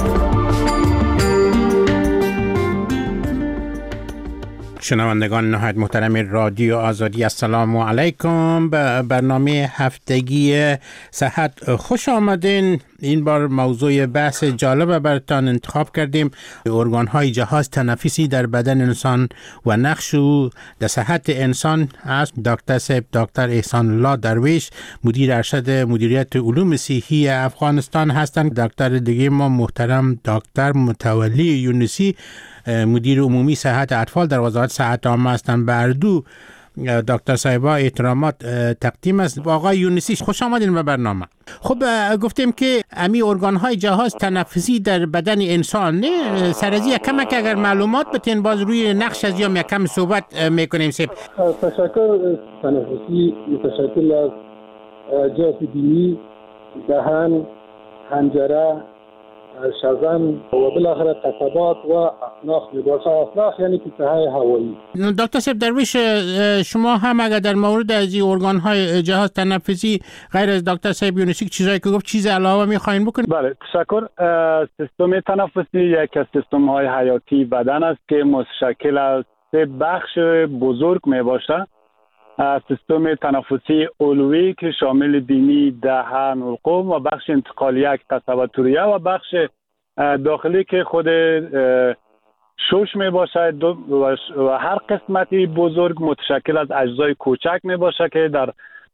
شنوندگان نهایت محترم رادیو آزادی، السلام علیکم. به برنامه هفتگی صحت خوش آمدین. این بار موضوع بحث جالب براتان انتخاب کردیم: ارگان‌های جهاز تنفسی در بدن انسان و نقش او در صحت انسان است. دکتر احسان الله درویش، مدیر ارشد مدیریت علوم صحی افغانستان هستند. دکتر دیگه ما محترم دکتر متولی یونسی، مدیر عمومی صحت اطفال در وزارت صحت عامه هستند. بر دو دکتر صاحبا احترامات تقدیم است. آقای یونسی خوش آمدین به برنامه. خب گفتیم که امی ارگان‌های جهاز تنفسی در بدن انسان نه سرازی کمک اگر معلومات بتین باز روی نقش از یا کم صحبت میکنیم. سب تشکر. تنفسی متشکل از جهاز بینی، دهان، حنجره، شزن و بالاخره قصبات و اخناق میباشد. اخناق یعنی پیچه‌های هوایی. دکتر صاحب درویش، شما هم اگر در مورد از این ارگان‌های جهاز تنفسی غیر از دکتر صاحب یونسی چیزایی که گفت چیز علاوه می‌خواین بکنید؟ بله تشکر. سیستم تنفسی یکی از سیستم‌های حیاتی بدن است که متشکل از 3 بخش بزرگ میباشد. سیستم تنفسی علوی که شامل بینی، دهان، حلقوم و بخش انتقالیه که قصبه توریه و بخش داخلی که خود شش می باشد و هر قسمتی بزرگ متشکل از اجزای کوچک می باشد که در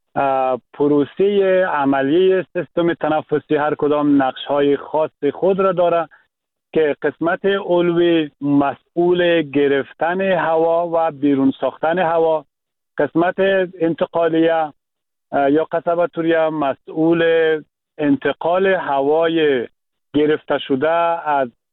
پروسه عملی سیستم تنفسی هر کدام نقش های خاص خود را دارد که قسمت علوی مسئول گرفتن هوا و بیرون ساختن هوا، قسمت انتقالیه یا قصبه توریه مسئول انتقال هوای گرفته شده از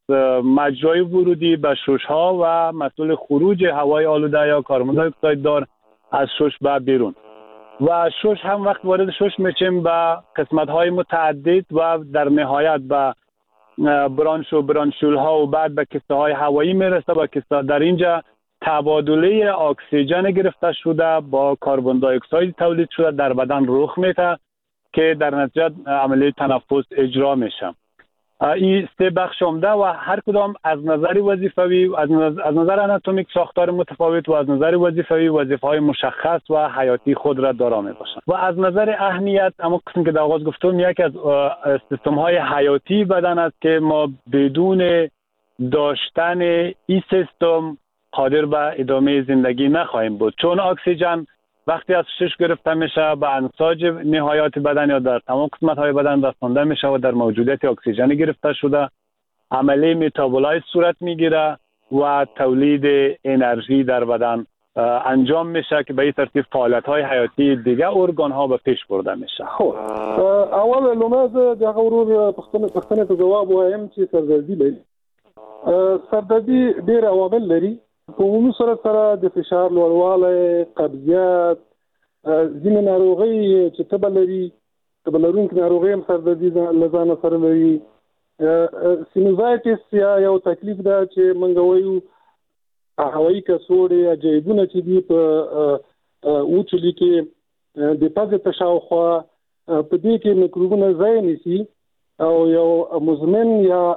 مجرای ورودی به شش‌ها و مسئول خروج هوای آلوده یا کاربن اکساید دار از شش به بیرون. و شش هم وقت وارد شش میشیم به قسمت‌های متعدد و در نهایت به برانش و برانشول‌ها و بعد به کیسه‌های هوایی میرسه. با کیسه در اینجا تبادله اکسیژن گرفته شده با کاربن دی اکساید تولید شده در بدن رخ میده که در نتیجه عملیه تنفس اجرا میشه. این سه بخش عمده و هر کدام از نظر وظیفوی، از نظر آناتومیک ساختار متفاوت و از نظر وظیفوی وظیفه‌های مشخص و حیاتی خود را دارا میباشند. و از نظر اهمیت، اما قسمی که در آغاز گفتم، یکی از سیستم‌های حیاتی بدن است که ما بدون داشتن این سیستم قادر به ادامه زندگی نخواهیم بود، چون اکسیژن وقتی از شش گرفته میشه به انساج نهایات بدن یا در تمام قسمت‌های بدن رسانده میشه و در موجودیت اکسیژن گرفته شده عملیه متابولایز صورت میگیره و تولید انرژی در بدن انجام میشه که به این ترتیب فعالیت‌های حیاتی دیگه ارگان‌ها به پیش برده میشه. خب اول لومړی د هغه ورور پښتنه ته جواب وایم چې سردردي لري. سردردي ډېر عوامل لري. په عمومي صورت سره د فشار لوړوالی، قبضیت، ځینې ناروغۍ چې تبه لري، تبه لرونکې ناروغۍ هم سردردي له ځانه سره لري. سینوزایټس یا یو تکلیف ده چې موږ وایو هوایي کڅوړې یا جیبونه چې دي په اوچلي کې د پزې په شاوخوا په دې کې میکروبونه ځای نیسي او یو مزمن یا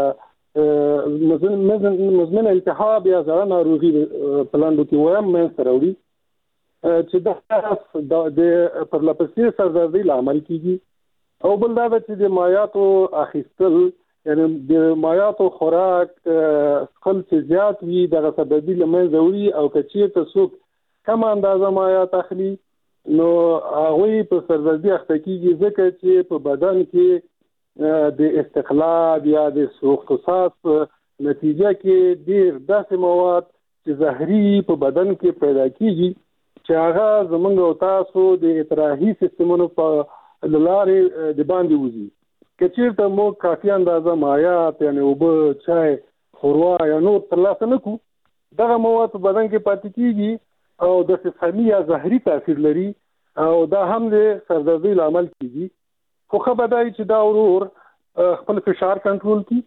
مزمن التهاب یا زړه ناروغي په لاندې کې وایم منځته راوړي چې دا د پرلپسې سردردي لامل کیږي. او بل دا چې د مایعاتو اخیستل، یعنی د مایعاتو خوراک څښل چې زیات وي دغه سردردي له منځه وړي. او که چېرته څوک کم اندازه مایعات اخلي نو هغوی په سردردي اخته کیږي، ځکه چې په بدن کې د استخلاص یا د سوخت ساز نتیجه کې ډېر داسې مواد چې زهري په بدن کې پیدا کیږي چې هغه زموږ او تاسو د اطراحي سیستمونو په لارې د باندې وځي. که چېرته موږ کافي اندازه مایعات یعنې اوبه، چای، ښوروا یا نور ترلاسه نه کړو، دغه مواد په بدن کې پاتې کیږي او د سمي یا زهري تاثیر لري او دا هم د سردردي لامل کیږي. خو ښه به دا چې دا ورور خپل فشار کنټرول کړي،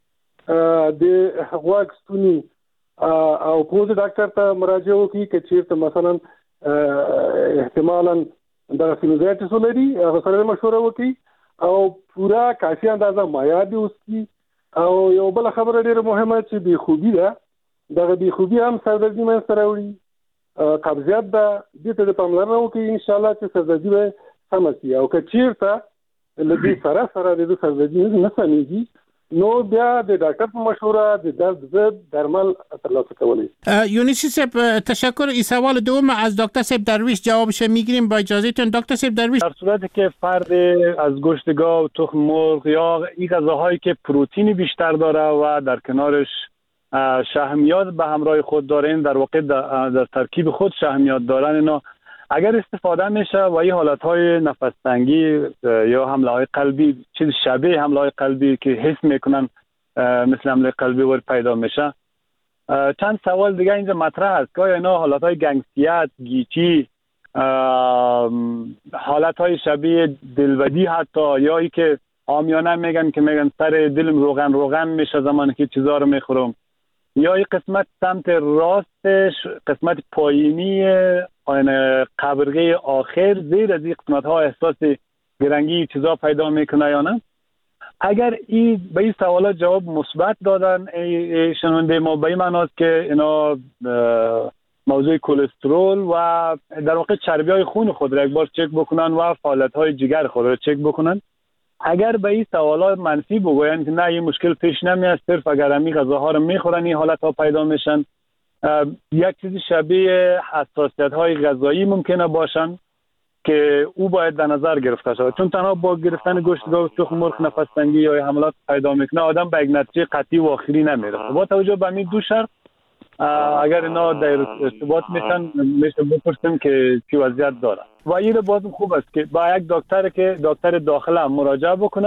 د غوږ ستوني او پوزې ډاکټر ته مراجعه وکړي. که چېرته مثلا احتمالاً دغه سینوزایټس ولري هغه سره مشوره وکړي او پوره کافي اندازه مایعات دې وڅښي. او یو بله خبره ډېره مهمه چې بېخوبي ده، دغه بېخوبي هم سردردي منځته راوړي. قبضیت ده، دې ته د پاملرنه وکړي انشاءالله چې سردردي به سمه شي. او که چېرته له دې سره سره د سردردي نه سمېږي نو بیا د ډاکټر په مشوره د درد ضد درمل ترلاسه کولی. یونسی صاحب تشکر. این سوال دوم از دکتر صاحب درویش جوابش میگیریم با اجازهتون. دکتر صاحب درویش، در صورتی که فرد از گوشت گاو، تخم مرغ یا این غذاهایی که پروتئین بیشتر داره و در کنارش شحمیات به همراه خود دارن، در واقع در ترکیب خود شحمیات دارن، اینا اگر استفاده میشه و این حالتهای نفس تنگی یا حمله های قلبی، چیز شبیه حمله های قلبی که حس میکنن مثل حمله قلبی ور پیدا میشه. چند سوال دیگه اینجا مطرح است که آیا اینا حالتهای گنگسیت، گیچی، حالتهای شبیه دلودی حتی، یا ای که عامیانه میگن سر دلم روغن میشه زمانی که چیزا رو میخورم، یا این قسمت سمت راستش، قسمت پایینی قبرگه آخر زیر از این قسمت ها احساس گرنگی چیزا پیدا میکنه یا نه؟ اگر به این سوالات جواب مثبت دادن شنونده ما، به این معناست که اینا موضوع کلسترول و در واقع چربی های خون خود را یک بار چک بکنن و فعالیت های جگر خود را چک بکنن. اگر به این سوالات منفی بگوین که نه این مشکل پیش نمیاد، صرف اگر همین غذاها رو میخورن این حالت ها پیدا میشن، یک چیزی شبیه حساسیت های غذایی ممکنه باشن که او باید در نظر گرفته شود، چون تنها با گرفتن گوشت گاو، تخم مرغ، نفس تنگی یا حملات پیدا میکنه آدم به یک نتیجه قطعی و آخری نمیرسه. با توجه به این دو شرط اگر اینا در ارتباط میشن میشه بپرسیم که چی وضعیت داره. و این باز خوب است که با یک دکتر که دکتر داخله مراجعه بکنن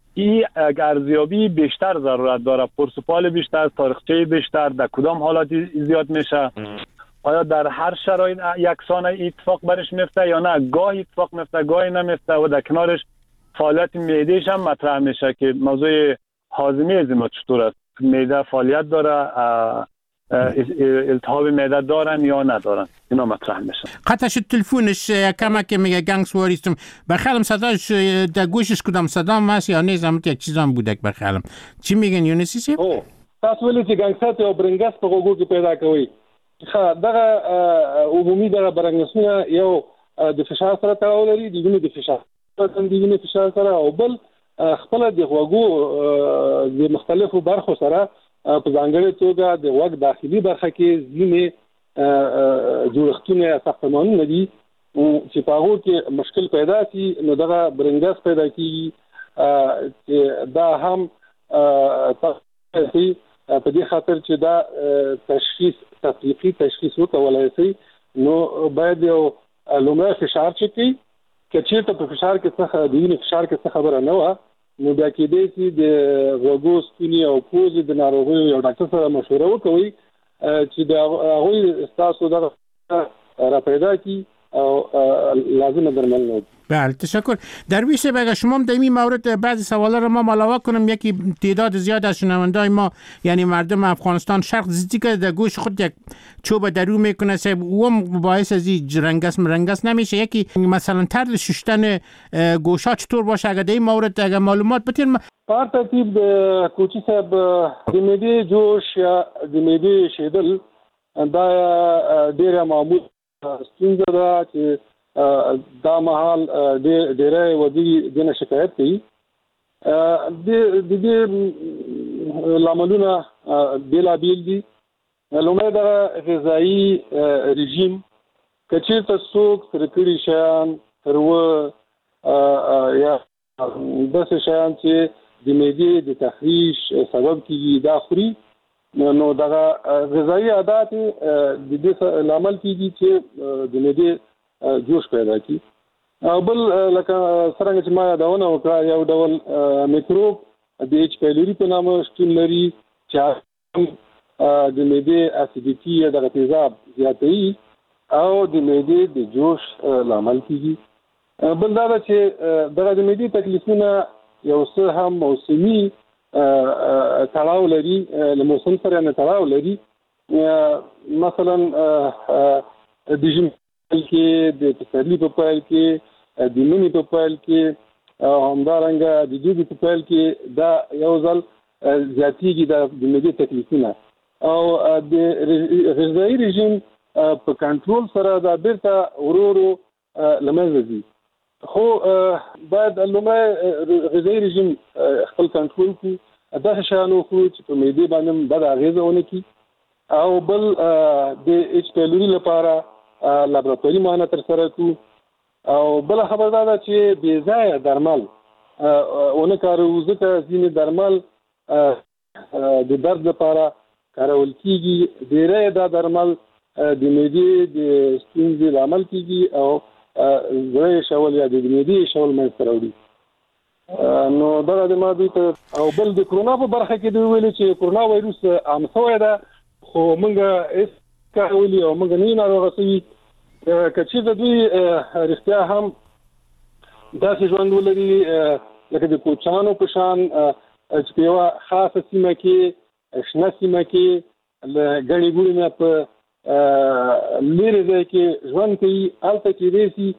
این ارزیابی بیشتر ضرورت داره، پرسپال بیشتر، تاریخچه بیشتر، در کدام حالاتی زیاد میشه، آیا در هر شرایط یکسان اتفاق برش میفته یا نه، گاه اتفاق میفته گاهی نمیفته، و در کنارش فعالیت معدهش هم مطرح میشه که موضوع هاضمه از ما چطور است، معده فعالیت داره، التهاب معده دارن یا ندارن، اینا مطرح میشن. قطع شد تلفونش کما که میگه گنگ سواریستم بخیالم صداش در گوشش کدام صدام هست یا نیز همت یک چیزام بوده بخیالم چی میگن یونسی سی؟ تاسو ویلي چې ګنګسات او برنګس په غوږو کې پیدا کوي. دغه عمومي دغه برنګسونه یو د فشار سره تړاو لري، د وینې د فشار سره، او بل خپل د غوږو د مختلفو برخو سره په ځانګړي توګه د غوږ داخلي برخه کې ځینې جوړښتونه ساختمانونه دي چې په هغو کې مشکل پیدا شي، نو دغه برنګس پیدا کیږي چې دا هم په دې خاطر چې دا تشخیص تطبیقي تشخیص وکولای شي، نو باید یو لومړی فشار چک کړي، که چېرته په فشار کې څه د وینې فشار کې څه خبره نه وه، نو بیا کېدای شي د غوږو ستوني او پوزې د ناروغیو یو ډاکټر سره مشوره وکوي چې د هغوی ستاسو دغه را پیدا کړي او لازم درملنه وکړي. بله تشکر. درویش بگه شما در این مورد بعضی سوالا رو ما علاوه کنم. یکی تعداد زیاد از شنوندای ما یعنی مردم افغانستان شرق زیدی که در گوش خود یک چوب درو میکنه و باعث از این رنگس نمیشه. یکی مثلا طرز ششتن گوشا چطور باشه؟ اگر در این مورد اگر معلومات بتین په ترتیب د کوچی صاحب د معدې جوش یا د معدې شیدل دا ډیره معمول ستونزه ده چې دا مهال ډیره ودی دنه شکایت کوي. د دې لاملونه بیلابیل دي. لومړی د غذایی رژیم که چېرته څوک تر کړي شیان تروه یا داسې شیان چې د معدې د تخریش سبب کیږي دا خوري، نو دغه غذایی عادات د دې لامل کیږي چې د معدې جوش پیدا کی. بل لکه څنګه چې ما یادونه وکړه یو ډول میکروب د ایچ پایلوري په نامه شتون لري چې د معدې اسیدیټي یا د تیزاب زیاتوي او د معدې د جوش لامل کیږي. بل دا چې دغه د معدې تکلیفونه یو څه هم موسمي تړاو لري، له موسم سره نه تړاو لري. مثلا د ژمي کې د پسرلي په پیل کې د مني په پیل کې همدارنګه د دوبي په پیل کې دا یو ځل زیاتېږي د معدې تکلیفونه، او د غذایي رژیم په کنټرول سره دا بیرته ورو ورو له منځه ځي. خو باید لومړی غذایي رژیم خپل کنټرول کړو، داسې شیان وخورو چې په معدې باندې بد اغېزه ونه کړي، او بل د ایچ پایلوري لپاره لابراتواري معاینه ترسره کړو، او بل خبر دا ده چې بې ځایه درمل ونه کاروو، ځکه ځینې درمل د درد لپاره کارول کېږي. ډېری دا درمل د معدې د ستونزې لامل کېږي او زړه شول یا د معدې شول منځته راوړي. نو دغه د ما دوی ته او بل د کرونا په برخه کې دوی ویلي چې کرونا وایروس عام شوی ده، خو موږ هېڅ کارولي او موږ نه ناروغه شوي. که چېرته دوی رښتیا هم داسې ژوند ولري لکه د کوچیانو په شان چې په یوه خاصه سیمه کې شنه سیمه کې له ګڼې ګوڼې نه په لرې ځای کې ژوند کوي، هلته کېدای شي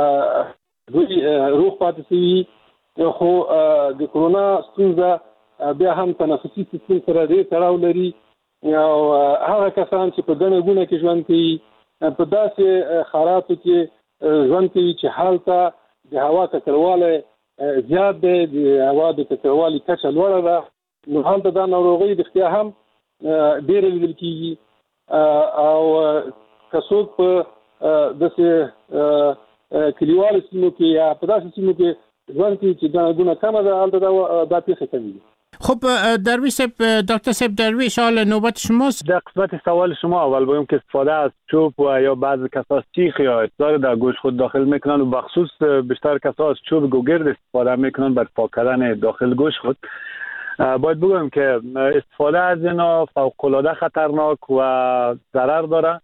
دوی روغ پاتې شوي. خو د کرونا ستونزه بیا هم تنفسي سیستم سره ډېر تړاو لري، او هغه کسان چې په ګڼه ګوڼه کې ژوند کوي په داسې خاراتو کې ژوند کوي چې هلته د هوا ککړوالی زیات دی، د هوا د ککړوالي کچه لوړه ده، نو هلته دا ناروغۍ رښتیا هم ډېره لیدل کېږي. او که څوک په داسې کلیوالو سیمو کې یا په داسې سیمو کې ژوند کوي چې ګڼه ګوڼه کمه ده، هلته دا پیښې کمې دي. خب درویش صاحب، دکتر صاحب درویش، حال نوبت شماست. در قسمت سوال شما اول بگم که استفاده از چوب و یا بعض کسا سیخ یا اطلاع در گوشت خود داخل میکنن و بخصوص بیشتر کسا از چوب گوگرد استفاده میکنن برای پاک کردن داخل گوشت خود. باید بگم که استفاده از اینا فوق‌العاده خطرناک و ضرر داره.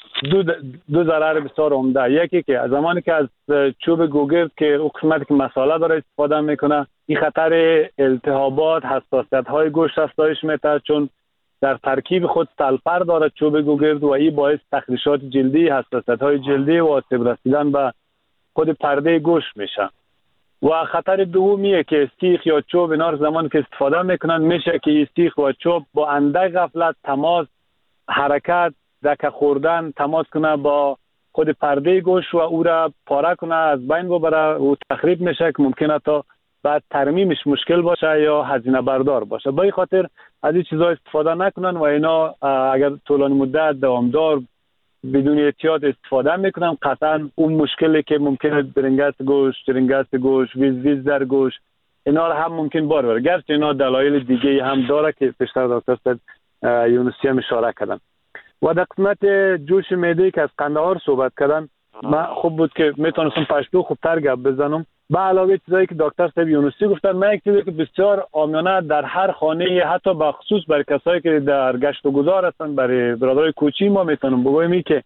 دو ضرر بسیار عمده. یکی که زمانی که از چوب گوگرد که اون قسمتی که مساله داره استفاده میکنه، این خطر التهابات، حساسیت های گوشت افزایش میده، چون در ترکیب خود سلفر داره چوب گوگرد و این باعث تخریشات جلدی، حساسیت های جلدی و آسیب رسیدن به خود پرده گوشت میشه. و خطر دومیه که سیخ یا چوب اینا زمانی که استفاده میکنن میشه که سیخ و چوب با اندک غفلت تماس، حرکت، دکه خوردن تماس کنه با خود پرده گوشت و او را پاره کنه، از بین ببره و تخریب میشه که ممکنه تا بعد ترمیمش مشکل باشه یا هزینه بردار باشه. با این خاطر از این چیزا استفاده نکنن و اینا اگر طولانی مدت دوامدار بدون احتیاط استفاده میکنن قطعا اون مشکلی که ممکنه برنگست گوشت، ویز در گوشت، اینا رو هم ممکن باره. گرچه اینا دلایل دیگه هم داره که پیشتر دکتر یونسی هم اشاره کردن. و در قسمت جوش معده که از قندهار صحبت کردن، من خوب بود که میتونستم پشتو خوبتر گپ بزنم. به علاوه چیزایی که دکتر صاحب یونسی گفتن، من یک چیزی که بسیار عامیانه در هر خانه، حتی به خصوص برای کسایی که در گشت و گذار هستن، برای برادرای کوچی ما میتونم بگویم که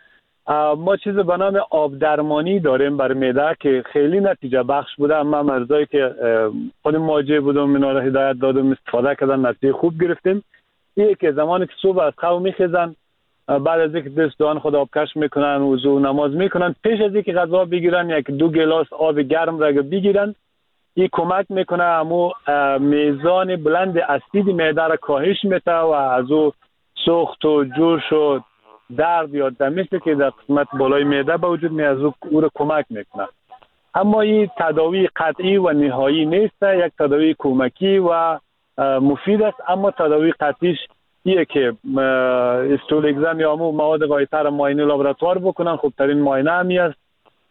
ما چیز به نام آب درمانی داریم برای معده که خیلی نتیجه بخش بوده. من مرزایی که خود مواجه بودم اینا رو هدایت دادم استفاده کردن، نتیجه خوب گرفتیم. این که زمانی که صبح از خواب میخیزن، بعد از اینکه دست دهان خود آبکش میکنن، وضو نماز میکنن، پیش از اینکه غذا بگیرن یک 2 گلاس آب گرم را بگیرن، این کمک میکنه امو میزان بلند اسید معده را کاهش میده و از او سوخت و جوش و درد یا دمیسته که در قسمت بالای معده به وجود میاد او را کمک میکنه. اما این تداوی قطعی و نهایی نیست، یک تداوی کمکی و مفید است. اما تداوی قطعیش ایه که استولیگزم یا مواد غایطه معاینه لابراتوار بکنن، خوبترین معاینه همی است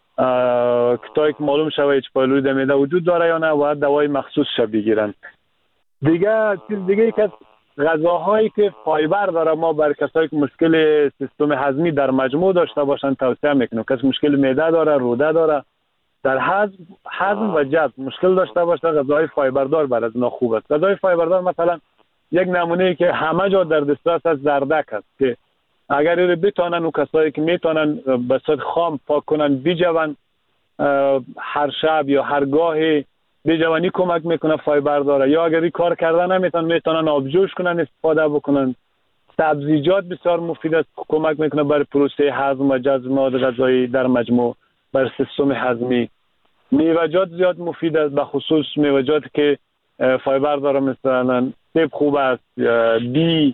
که معلوم شوه هیچ پایلوی در معده وجود داره یا نه و دوای مخصوص شب بگیرن. چیز دیگه که غذاهایی که فایبر داره ما برای کسایی که مشکل سیستم هضمی در مجموع داشته باشن توصیه میکنم. کسی مشکل معده داره، روده داره، در هضم و جذب مشکل داشته باشه، غذاهای فایبردار برای از اونا خوب است. غذاهای فایبردار مثلا یک نمونه که همه جا در دسترس از زردک است که اگر رو بتونن و کسایی که میتونن به صورت خام پاک کنن بیجوان، هر شب یا هر گاهی بیجوانی کمک میکنه، فایبر داره. یا اگر این کار کردن نمیتونن، میتونن آبجوش کنن، استفاده بکنن. سبزیجات بسیار مفید است، کمک میکنه برای پروسه هضم و جذب مواد غذایی در مجموع برای سیستم هضمی. میوه‌جات زیاد مفید است، به خصوص میوه‌جات که فایبر داره، مثلا سیب خوب است، بی،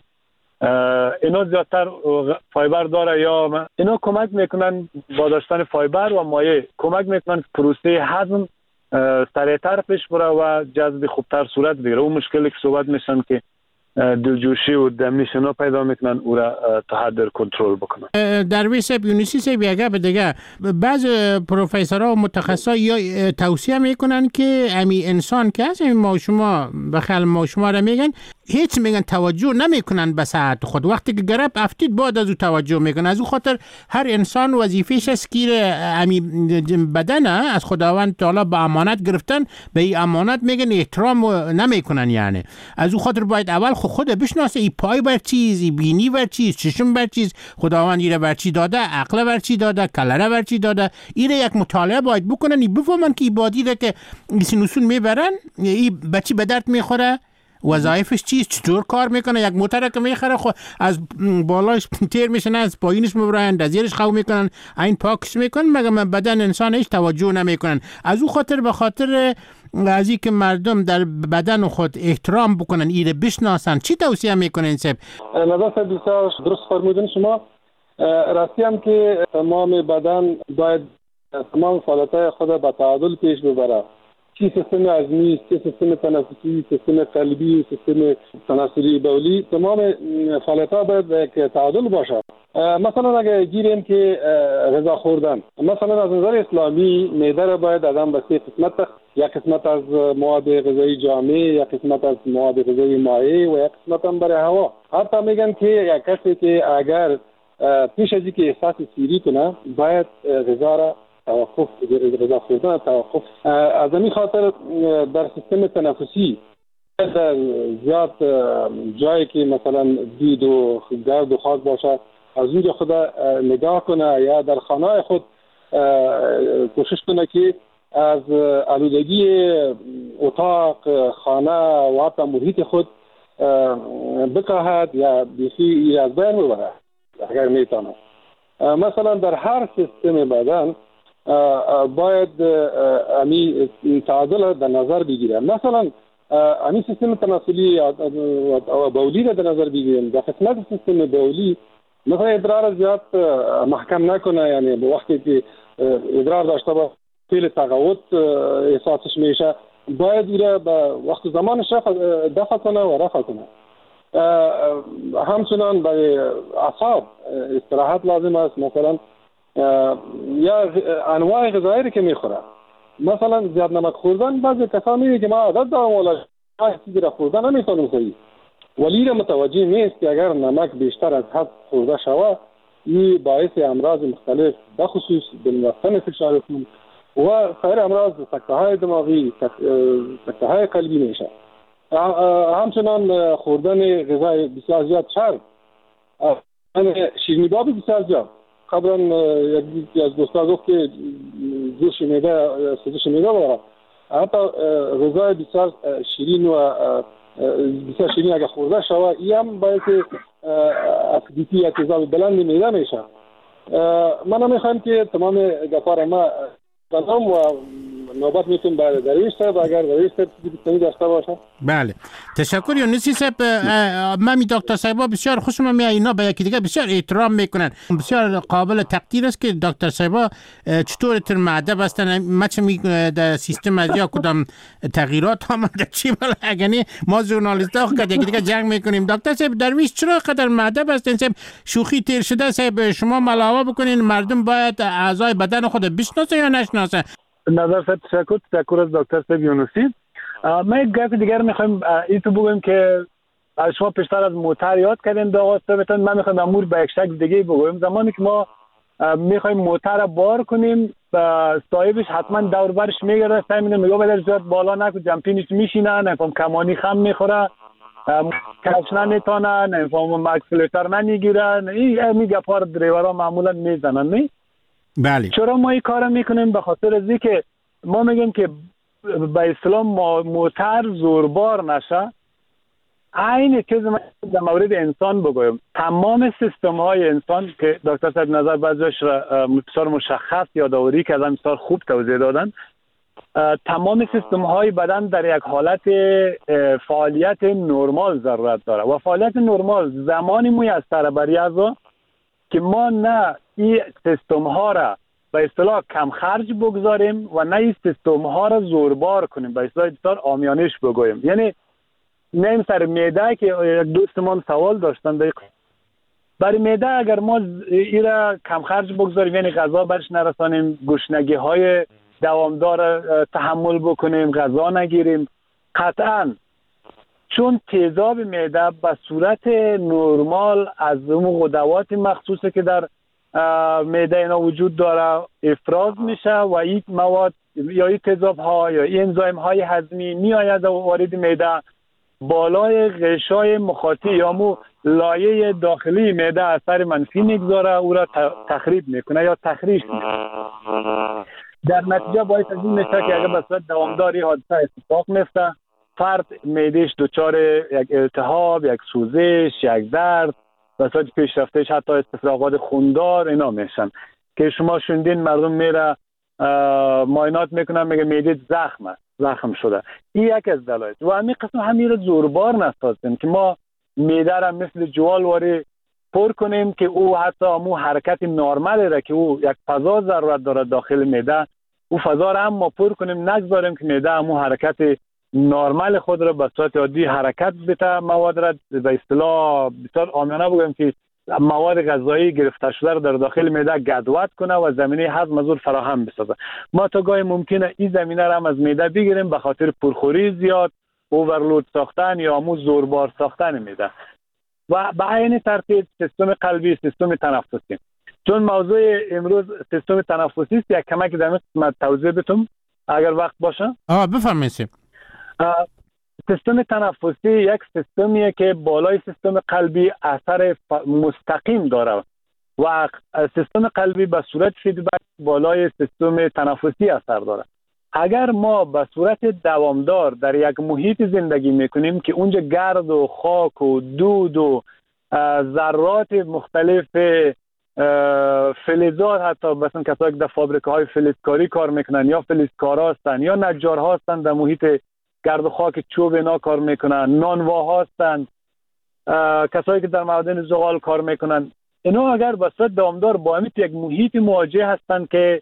اینا زیادتر فایبر داره. یا اینا کمک میکنن با داشتن فایبر و مایع کمک میکنن پروسه هضم سریعتر پیش بره و جذب خوبتر صورت بگیره. اون مشکلی که صحبت میشن که دلجوشی و دمیش اینا پیدا میکنن، او را تا حد کنترل بکنن. درویش صاحب یونسی صاحب یک دیگه، بعض پروفسورها و متخصصا یا توصیه میکنن که امی انسان که هست، ما شما بخل ما شما را میگن هیچ میگن توجه نمیکنن به صحت خود، وقتی که گرب افتید بعد از او توجه میکنن. از او خاطر هر انسان وظیفه‌ش است که امی بدن از خداوند تعالی به امانت گرفتن، به این امانت میگن احترام نمیکنن. یعنی از او خاطر باید اول خود بشناسه ای پای بر چیز، ای بینی بر چیز، چشم بر چیز، خداوند ایره بر چی داده، عقل بر چی داده، کلره بر چی داده. ایره یک مطالعه باید بکنن، ای بفهمن که ای بادی را که سینوسون میبرن، ای بچی به درد میخوره، وظایفش چیست، چطور کار میکنه. یک موتور که میخره خود از بالاش تیر میشن، از پایینش میبرن، از زیرش خو میکنن، این پاکش میکنن، مگه بدن انسان هیچ توجه نمیکنن. از او خاطر به خاطر از اینکه مردم در بدن خود احترام بکنن، ایره بشناسن، چی توصیه میکنین صاحب؟ نظر بسیار درست فرمودین شما. راستی هم که تمام بدن باید تمام فعالیت‌های خود به تعادل پیش ببره. چی سیستم هضمی، سیستم تنفسی، سیستم قلبی، سیستم تناسلی بولی، تمام فعالیت‌ها باید یک تعادل باشه. مثلا اگه گیریم که غذا خوردن، مثلا از نظر اسلامی معده را باید آدم به 3 قسمت یک قسمت از مواد غذایی جامع، یک قسمت از مواد غذایی مایع و یک قسمت هم برای هوا. حتی میگن که یک کسی که اگر پیش از اینکه احساس سیری کنه باید غذا را توقف، غذا خوردن توقف. از این خاطر در سیستم تنفسی در زیاد جایی که مثلا دود و گرد و خاک باشه از اونجا خود نگاه کنه یا در خانه خود کوشش کنه که از آلودگی اتاق، خانه و حتی محیط خود بکاهد یا بیخی از بین ببره اگر میتونه. مثلا در هر سیستم بدن باید امی تعادل در نظر بگیره. مثلا امی سیستم تناسلی و بولی در نظر بگیریم. در قسمت سیستم بولی مثلا ادرار زیاد محکم نکنه، یعنی به وقتی که ادرار داشته با فعل تقاعد احساسش میشه باید ایره به وقت زمانش دفع کنه و رفع کنه. همچنان برای اعصاب استراحت لازم است. مثلا یا انواع غذایی که میخوره، مثلا زیاد نمک خوردن بعضی کسا میگه که ما عادت دارم ولی چیزی را خوردن نمیتونم صحیح، ولی را متوجه نیست که اگر نمک بیشتر از حد خورده شود این باعث امراض مختلف بخصوص بلندستن فشار خون و سایر امراض سکته های دماغی، سکته های قلبی میشه. همچنان خوردن غذای بسیار زیاد چرب، شیرینی باب بسیار زیاد. قبلا یکی از دوستا گفت که جوش معده سوزش معده داره. حتی غذای بسیار شیرین و بسیار شیرین اگر خورده شود این هم باعث اسیدیتی یا تیزاب بلند معده میشه. من میخوام که تمام گفتار ما سلام و نوبت میتونم بعد درویش صاحب اگر درویش صاحب چیزی داشته باشه. بله تشکر. یونسی صاحب من دکتر صاحبا بسیار خوشم میاد، اینا به یکی دیگه بسیار احترام میکنن. بسیار قابل تقدیر است که دکتر صاحبا چطور تر معده بستن مچ می در سیستم از یا کدام تغییرات آمده چی بالا اگه ما ژورنالیست‌ها که یکی دیگه جنگ میکنیم. دکتر صاحب درویش چرا قدر معده بستن؟ صاحب شوخی تیر شده صاحب شما ملاوا بکنین مردم باید اعضای بدن خود بشناسه یا نشناسه؟ نظر صاحب تشکر از دکتر صاحب یونسی. ما یک گپ دیگر میخوایم این تو بگویم که شما پیشتر از موتر یاد کردین داغ صاحبتون، من میخوایم امور به یک شکل دیگه بگویم. زمانی که ما میخوایم موتر را بار کنیم صاحبش حتما دور برش میگرده سعی میکنه میگه بدر زیاد بالا نکن جمپینش میشینه، نفهم کمانی خم میخوره، کفش نمیتونه، نفهم اکسلراتور نمیگیره. این گپا رو دریورها معمولا میزنن. نه بله. چرا ما این کارو میکنیم؟ به خاطر از اینکه ما میگیم که به اسلام موتر زوربار نشه. عین چیز من در مورد انسان بگویم، تمام سیستم های انسان که دکتر صاحب نظر بعضیش بسیار مشخص یادآوری کردن، بسیار خوب توضیح دادن، تمام سیستم های بدن در یک حالت فعالیت نرمال ضرورت داره و فعالیت نرمال زمانی میسر بر اعضا که ما نه این سیستم ها را به اصطلاح کم خرج بگذاریم و نه این سیستم ها را زوربار کنیم، به اصطلاح بسیار عامیانش بگویم. یعنی نیم سر معده که یک دوستمان سوال داشتن برای معده اگر ما این را کم خرج بگذاریم، یعنی غذا برش نرسانیم، گشنگی های دوامدار تحمل بکنیم، غذا نگیریم، قطعا چون تیزاب معده به صورت نرمال از اون غدوات مخصوصه که در معده اینا وجود داره افراز میشه و این مواد یا این تیزاب ها یا این انزایم های هضمی میآید و وارد معده بالای غشای مخاطی یا مو لایه داخلی معده اثر منفی میگذاره، او را تخریب میکنه یا تخریش میکنه. در نتیجه باعث از این میشه که اگر به صورت دوامداری حادثه اتفاق میفته، فرد معدهش دچار یک التهاب، یک سوزش، یک درد، به صورت پیشرفتهش حتی استفراغات خوندار اینا میشن که شما شوندین مردم میره معاینات میکنن میگه معده زخم شده. این یک از دلایل. و همین قسم همین رو زوربار نسازیم که ما معده را مثل جوال واری پر کنیم که او حتی مو حرکت نرمال را که او یک فضا ضرورت داره داخل معده، او فضا را هم ما پر کنیم، نگذاریم که معده مو حرکت نرمال خود را به صورت عادی حرکت بده، مواد را به اصطلاح بسیار عامیانه بگم که مواد غذایی گرفته شده را در داخل معده گدوت کنه و زمینه هضم از اون فراهم بسازه. ما تا گاهی ممکنه این زمینه را هم از معده بگیریم به خاطر پرخوری زیاد، اوورلود ساختن یا همون زوربار ساختن معده. و به عین ترتیب سیستم قلبی، سیستم تنفسی. چون موضوع امروز سیستم تنفسی است، یک کمک در قسمت توضیح بدم اگر وقت باشه. بفرمایید. سیستم تنفسی یک سیستمیه که بالای سیستم قلبی اثر مستقیم داره و سیستم قلبی به صورت فیدبک بالای سیستم تنفسی اثر داره. اگر ما به صورت دوامدار در یک محیط زندگی میکنیم که اونجا گرد و خاک و دود و ذرات مختلف فلزات، حتی مثلا کسایی که در فابریکه های فلزکاری کار میکنن یا فلزکارا هستن یا نجارها هستن در محیط گرد و خاک چوب اینا کار میکنن، نانواها هستن، کسایی که در معادن زغال کار میکنن، اینا اگر به صورت دوامدار با همین یک محیط مواجه هستن که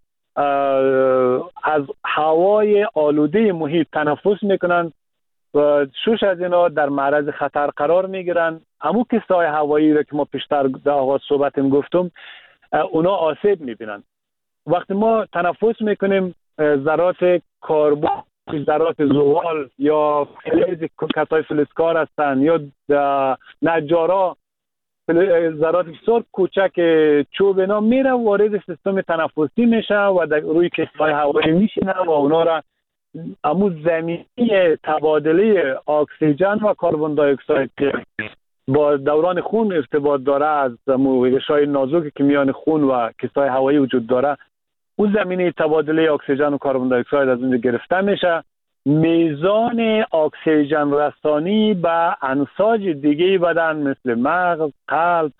از هوای آلوده محیط تنفس میکنن و شش از اینا در معرض خطر قرار میگیرن. همون کیسه‌های هوایی را که ما پیشتر در آغاز صحبتم گفتم، اونا آسیب میبینن. وقتی ما تنفس میکنیم ذرات کربن، ذرات زغال یا فلز، کسای فلزکار هستن یا نجارا، ذرات بسیار کوچک چوب اینا میره وارد سیستم تنفسی میشه و در روی کیسه‌های هوایی میشینه و اونا را همون زمینه تبادله اکسیژن و کربن دی اکساید که با دوران خون ارتباط داره، از غشای نازکی که میان خون و کیسه‌های هوایی وجود داره، اون زمینه تبادله اکسیژن و کربن دی اکساید از اونجا گرفته میشه. میزان اکسیژن رسانی به انساج دیگه بدن مثل مغز، قلب،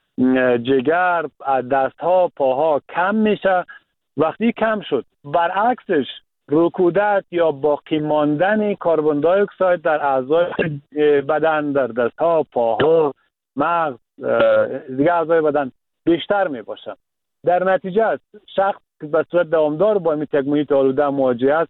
جگر، دستها، پاها کم میشه. وقتی کم شد، برعکسش رکودت یا باقی ماندن کربن دی اکساید در اعضای بدن، در دستها، پاها، مغز، دیگه اعضای بدن بیشتر می باشه. در نتیجه شخص که به صورت دوامدار با یک محیط آلوده مواجه است،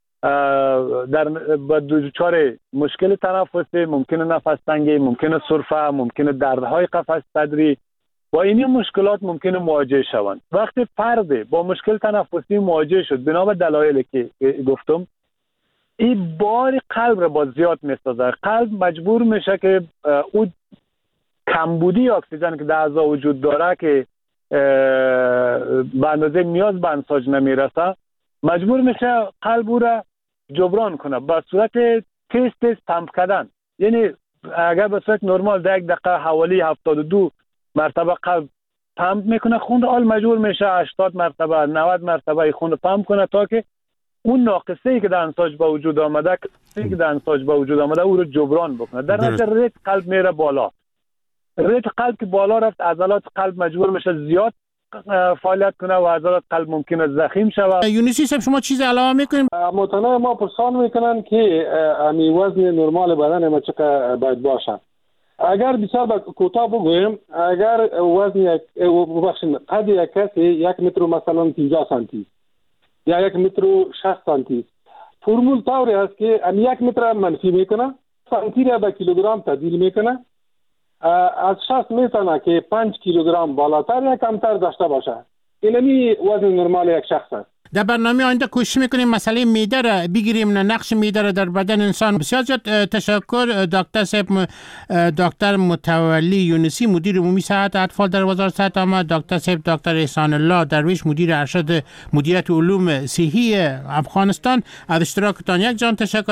در دچار مشکل تنفسی، ممکنه نفس تنگی، ممکنه سرفه، ممکنه دردهای قفس صدری، با این مشکلات ممکنه مواجه شوند. وقتی فرد با مشکل تنفسی مواجه شد بنا به دلایلی که گفتم، این بار قلب را با زیاد میسازه. قلب مجبور میشه که اون کمبودی اکسیژن که در اعضا وجود داره که به اندازه نیاز به انساج نمیرسه، مجبور میشه قلب او را جبران کنه با صورت تیز پمپ کردن. یعنی اگر به صورت نرمال در یک دقیقه حوالی 72 مرتبه قلب پمپ میکنه خون را، مجبور میشه 80 مرتبه 90 مرتبه خون را پمپ کنه تا که اون ناقصه‌ای که در انساج با وجود آمده، او رو جبران بکنه. در نتیجه ریت قلب میره بالا. ریت قلب که بالا رفت، عضلات قلب مجبور میشه زیاد فعالیت کنه و عضلات قلب ممکنه ضخیم شود. یونسی صاحب شما چیز علاوه میکنیم؟ متنای ما پرسان میکنن که امی وزن نرمال بدن ما چقدر باید باشه. اگر بسیار کوتاه بگویم، اگر وزن قد یک کسی 1 متر مثلا 50 سانتی یا 1 متر 60 سانتی، فرمول طوری است که 1 متر منفی میکنه، سانتی را به کیلوگرم تبدیل میکنه. از 60 میتونه که 5 کیلوگرم بالاتر یا کمتر داشته باشه. اینمی وزن نرمال یک شخص است. در برنامه آینده کوشش میکنیم مسئله معده را بگیریم، نقش معده را در بدن انسان. بسیار زیاد تشکر دکتر صاحب، دکتر متولی یونسی، مدیر عمومی صحت اطفال در وزارت صحت عامه، دکتر صاحب دکتر احسان الله درویش، مدیر ارشد مدیریت علوم صحی افغانستان. از اشتراکتان یک جان تشکر.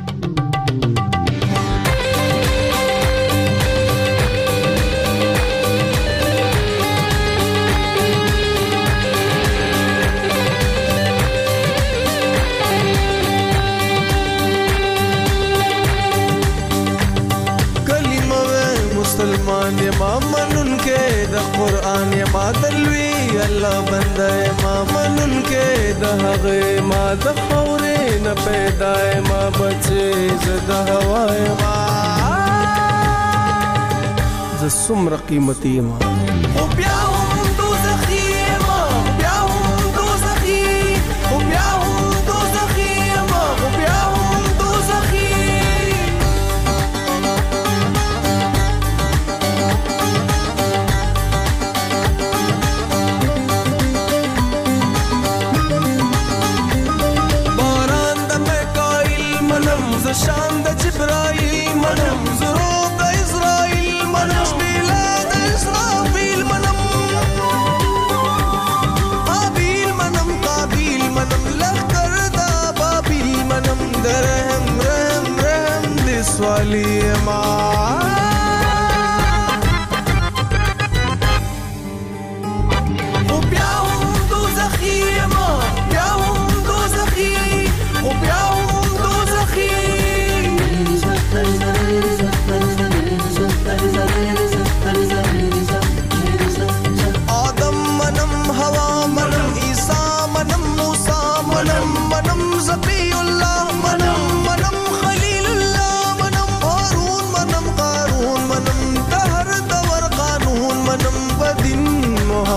مسلمان ما منون کې د قران ما دلوي الله بنده ما منون کې د هغه ما د خورې نه پیدا ما بچي زده هواي ما ز سمر قیمتي ما او بیا هم دوزخي ما بیا هم دوزخي او بیا هم دوزخي ما او بیا هم دوزخي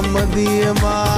محمدی ما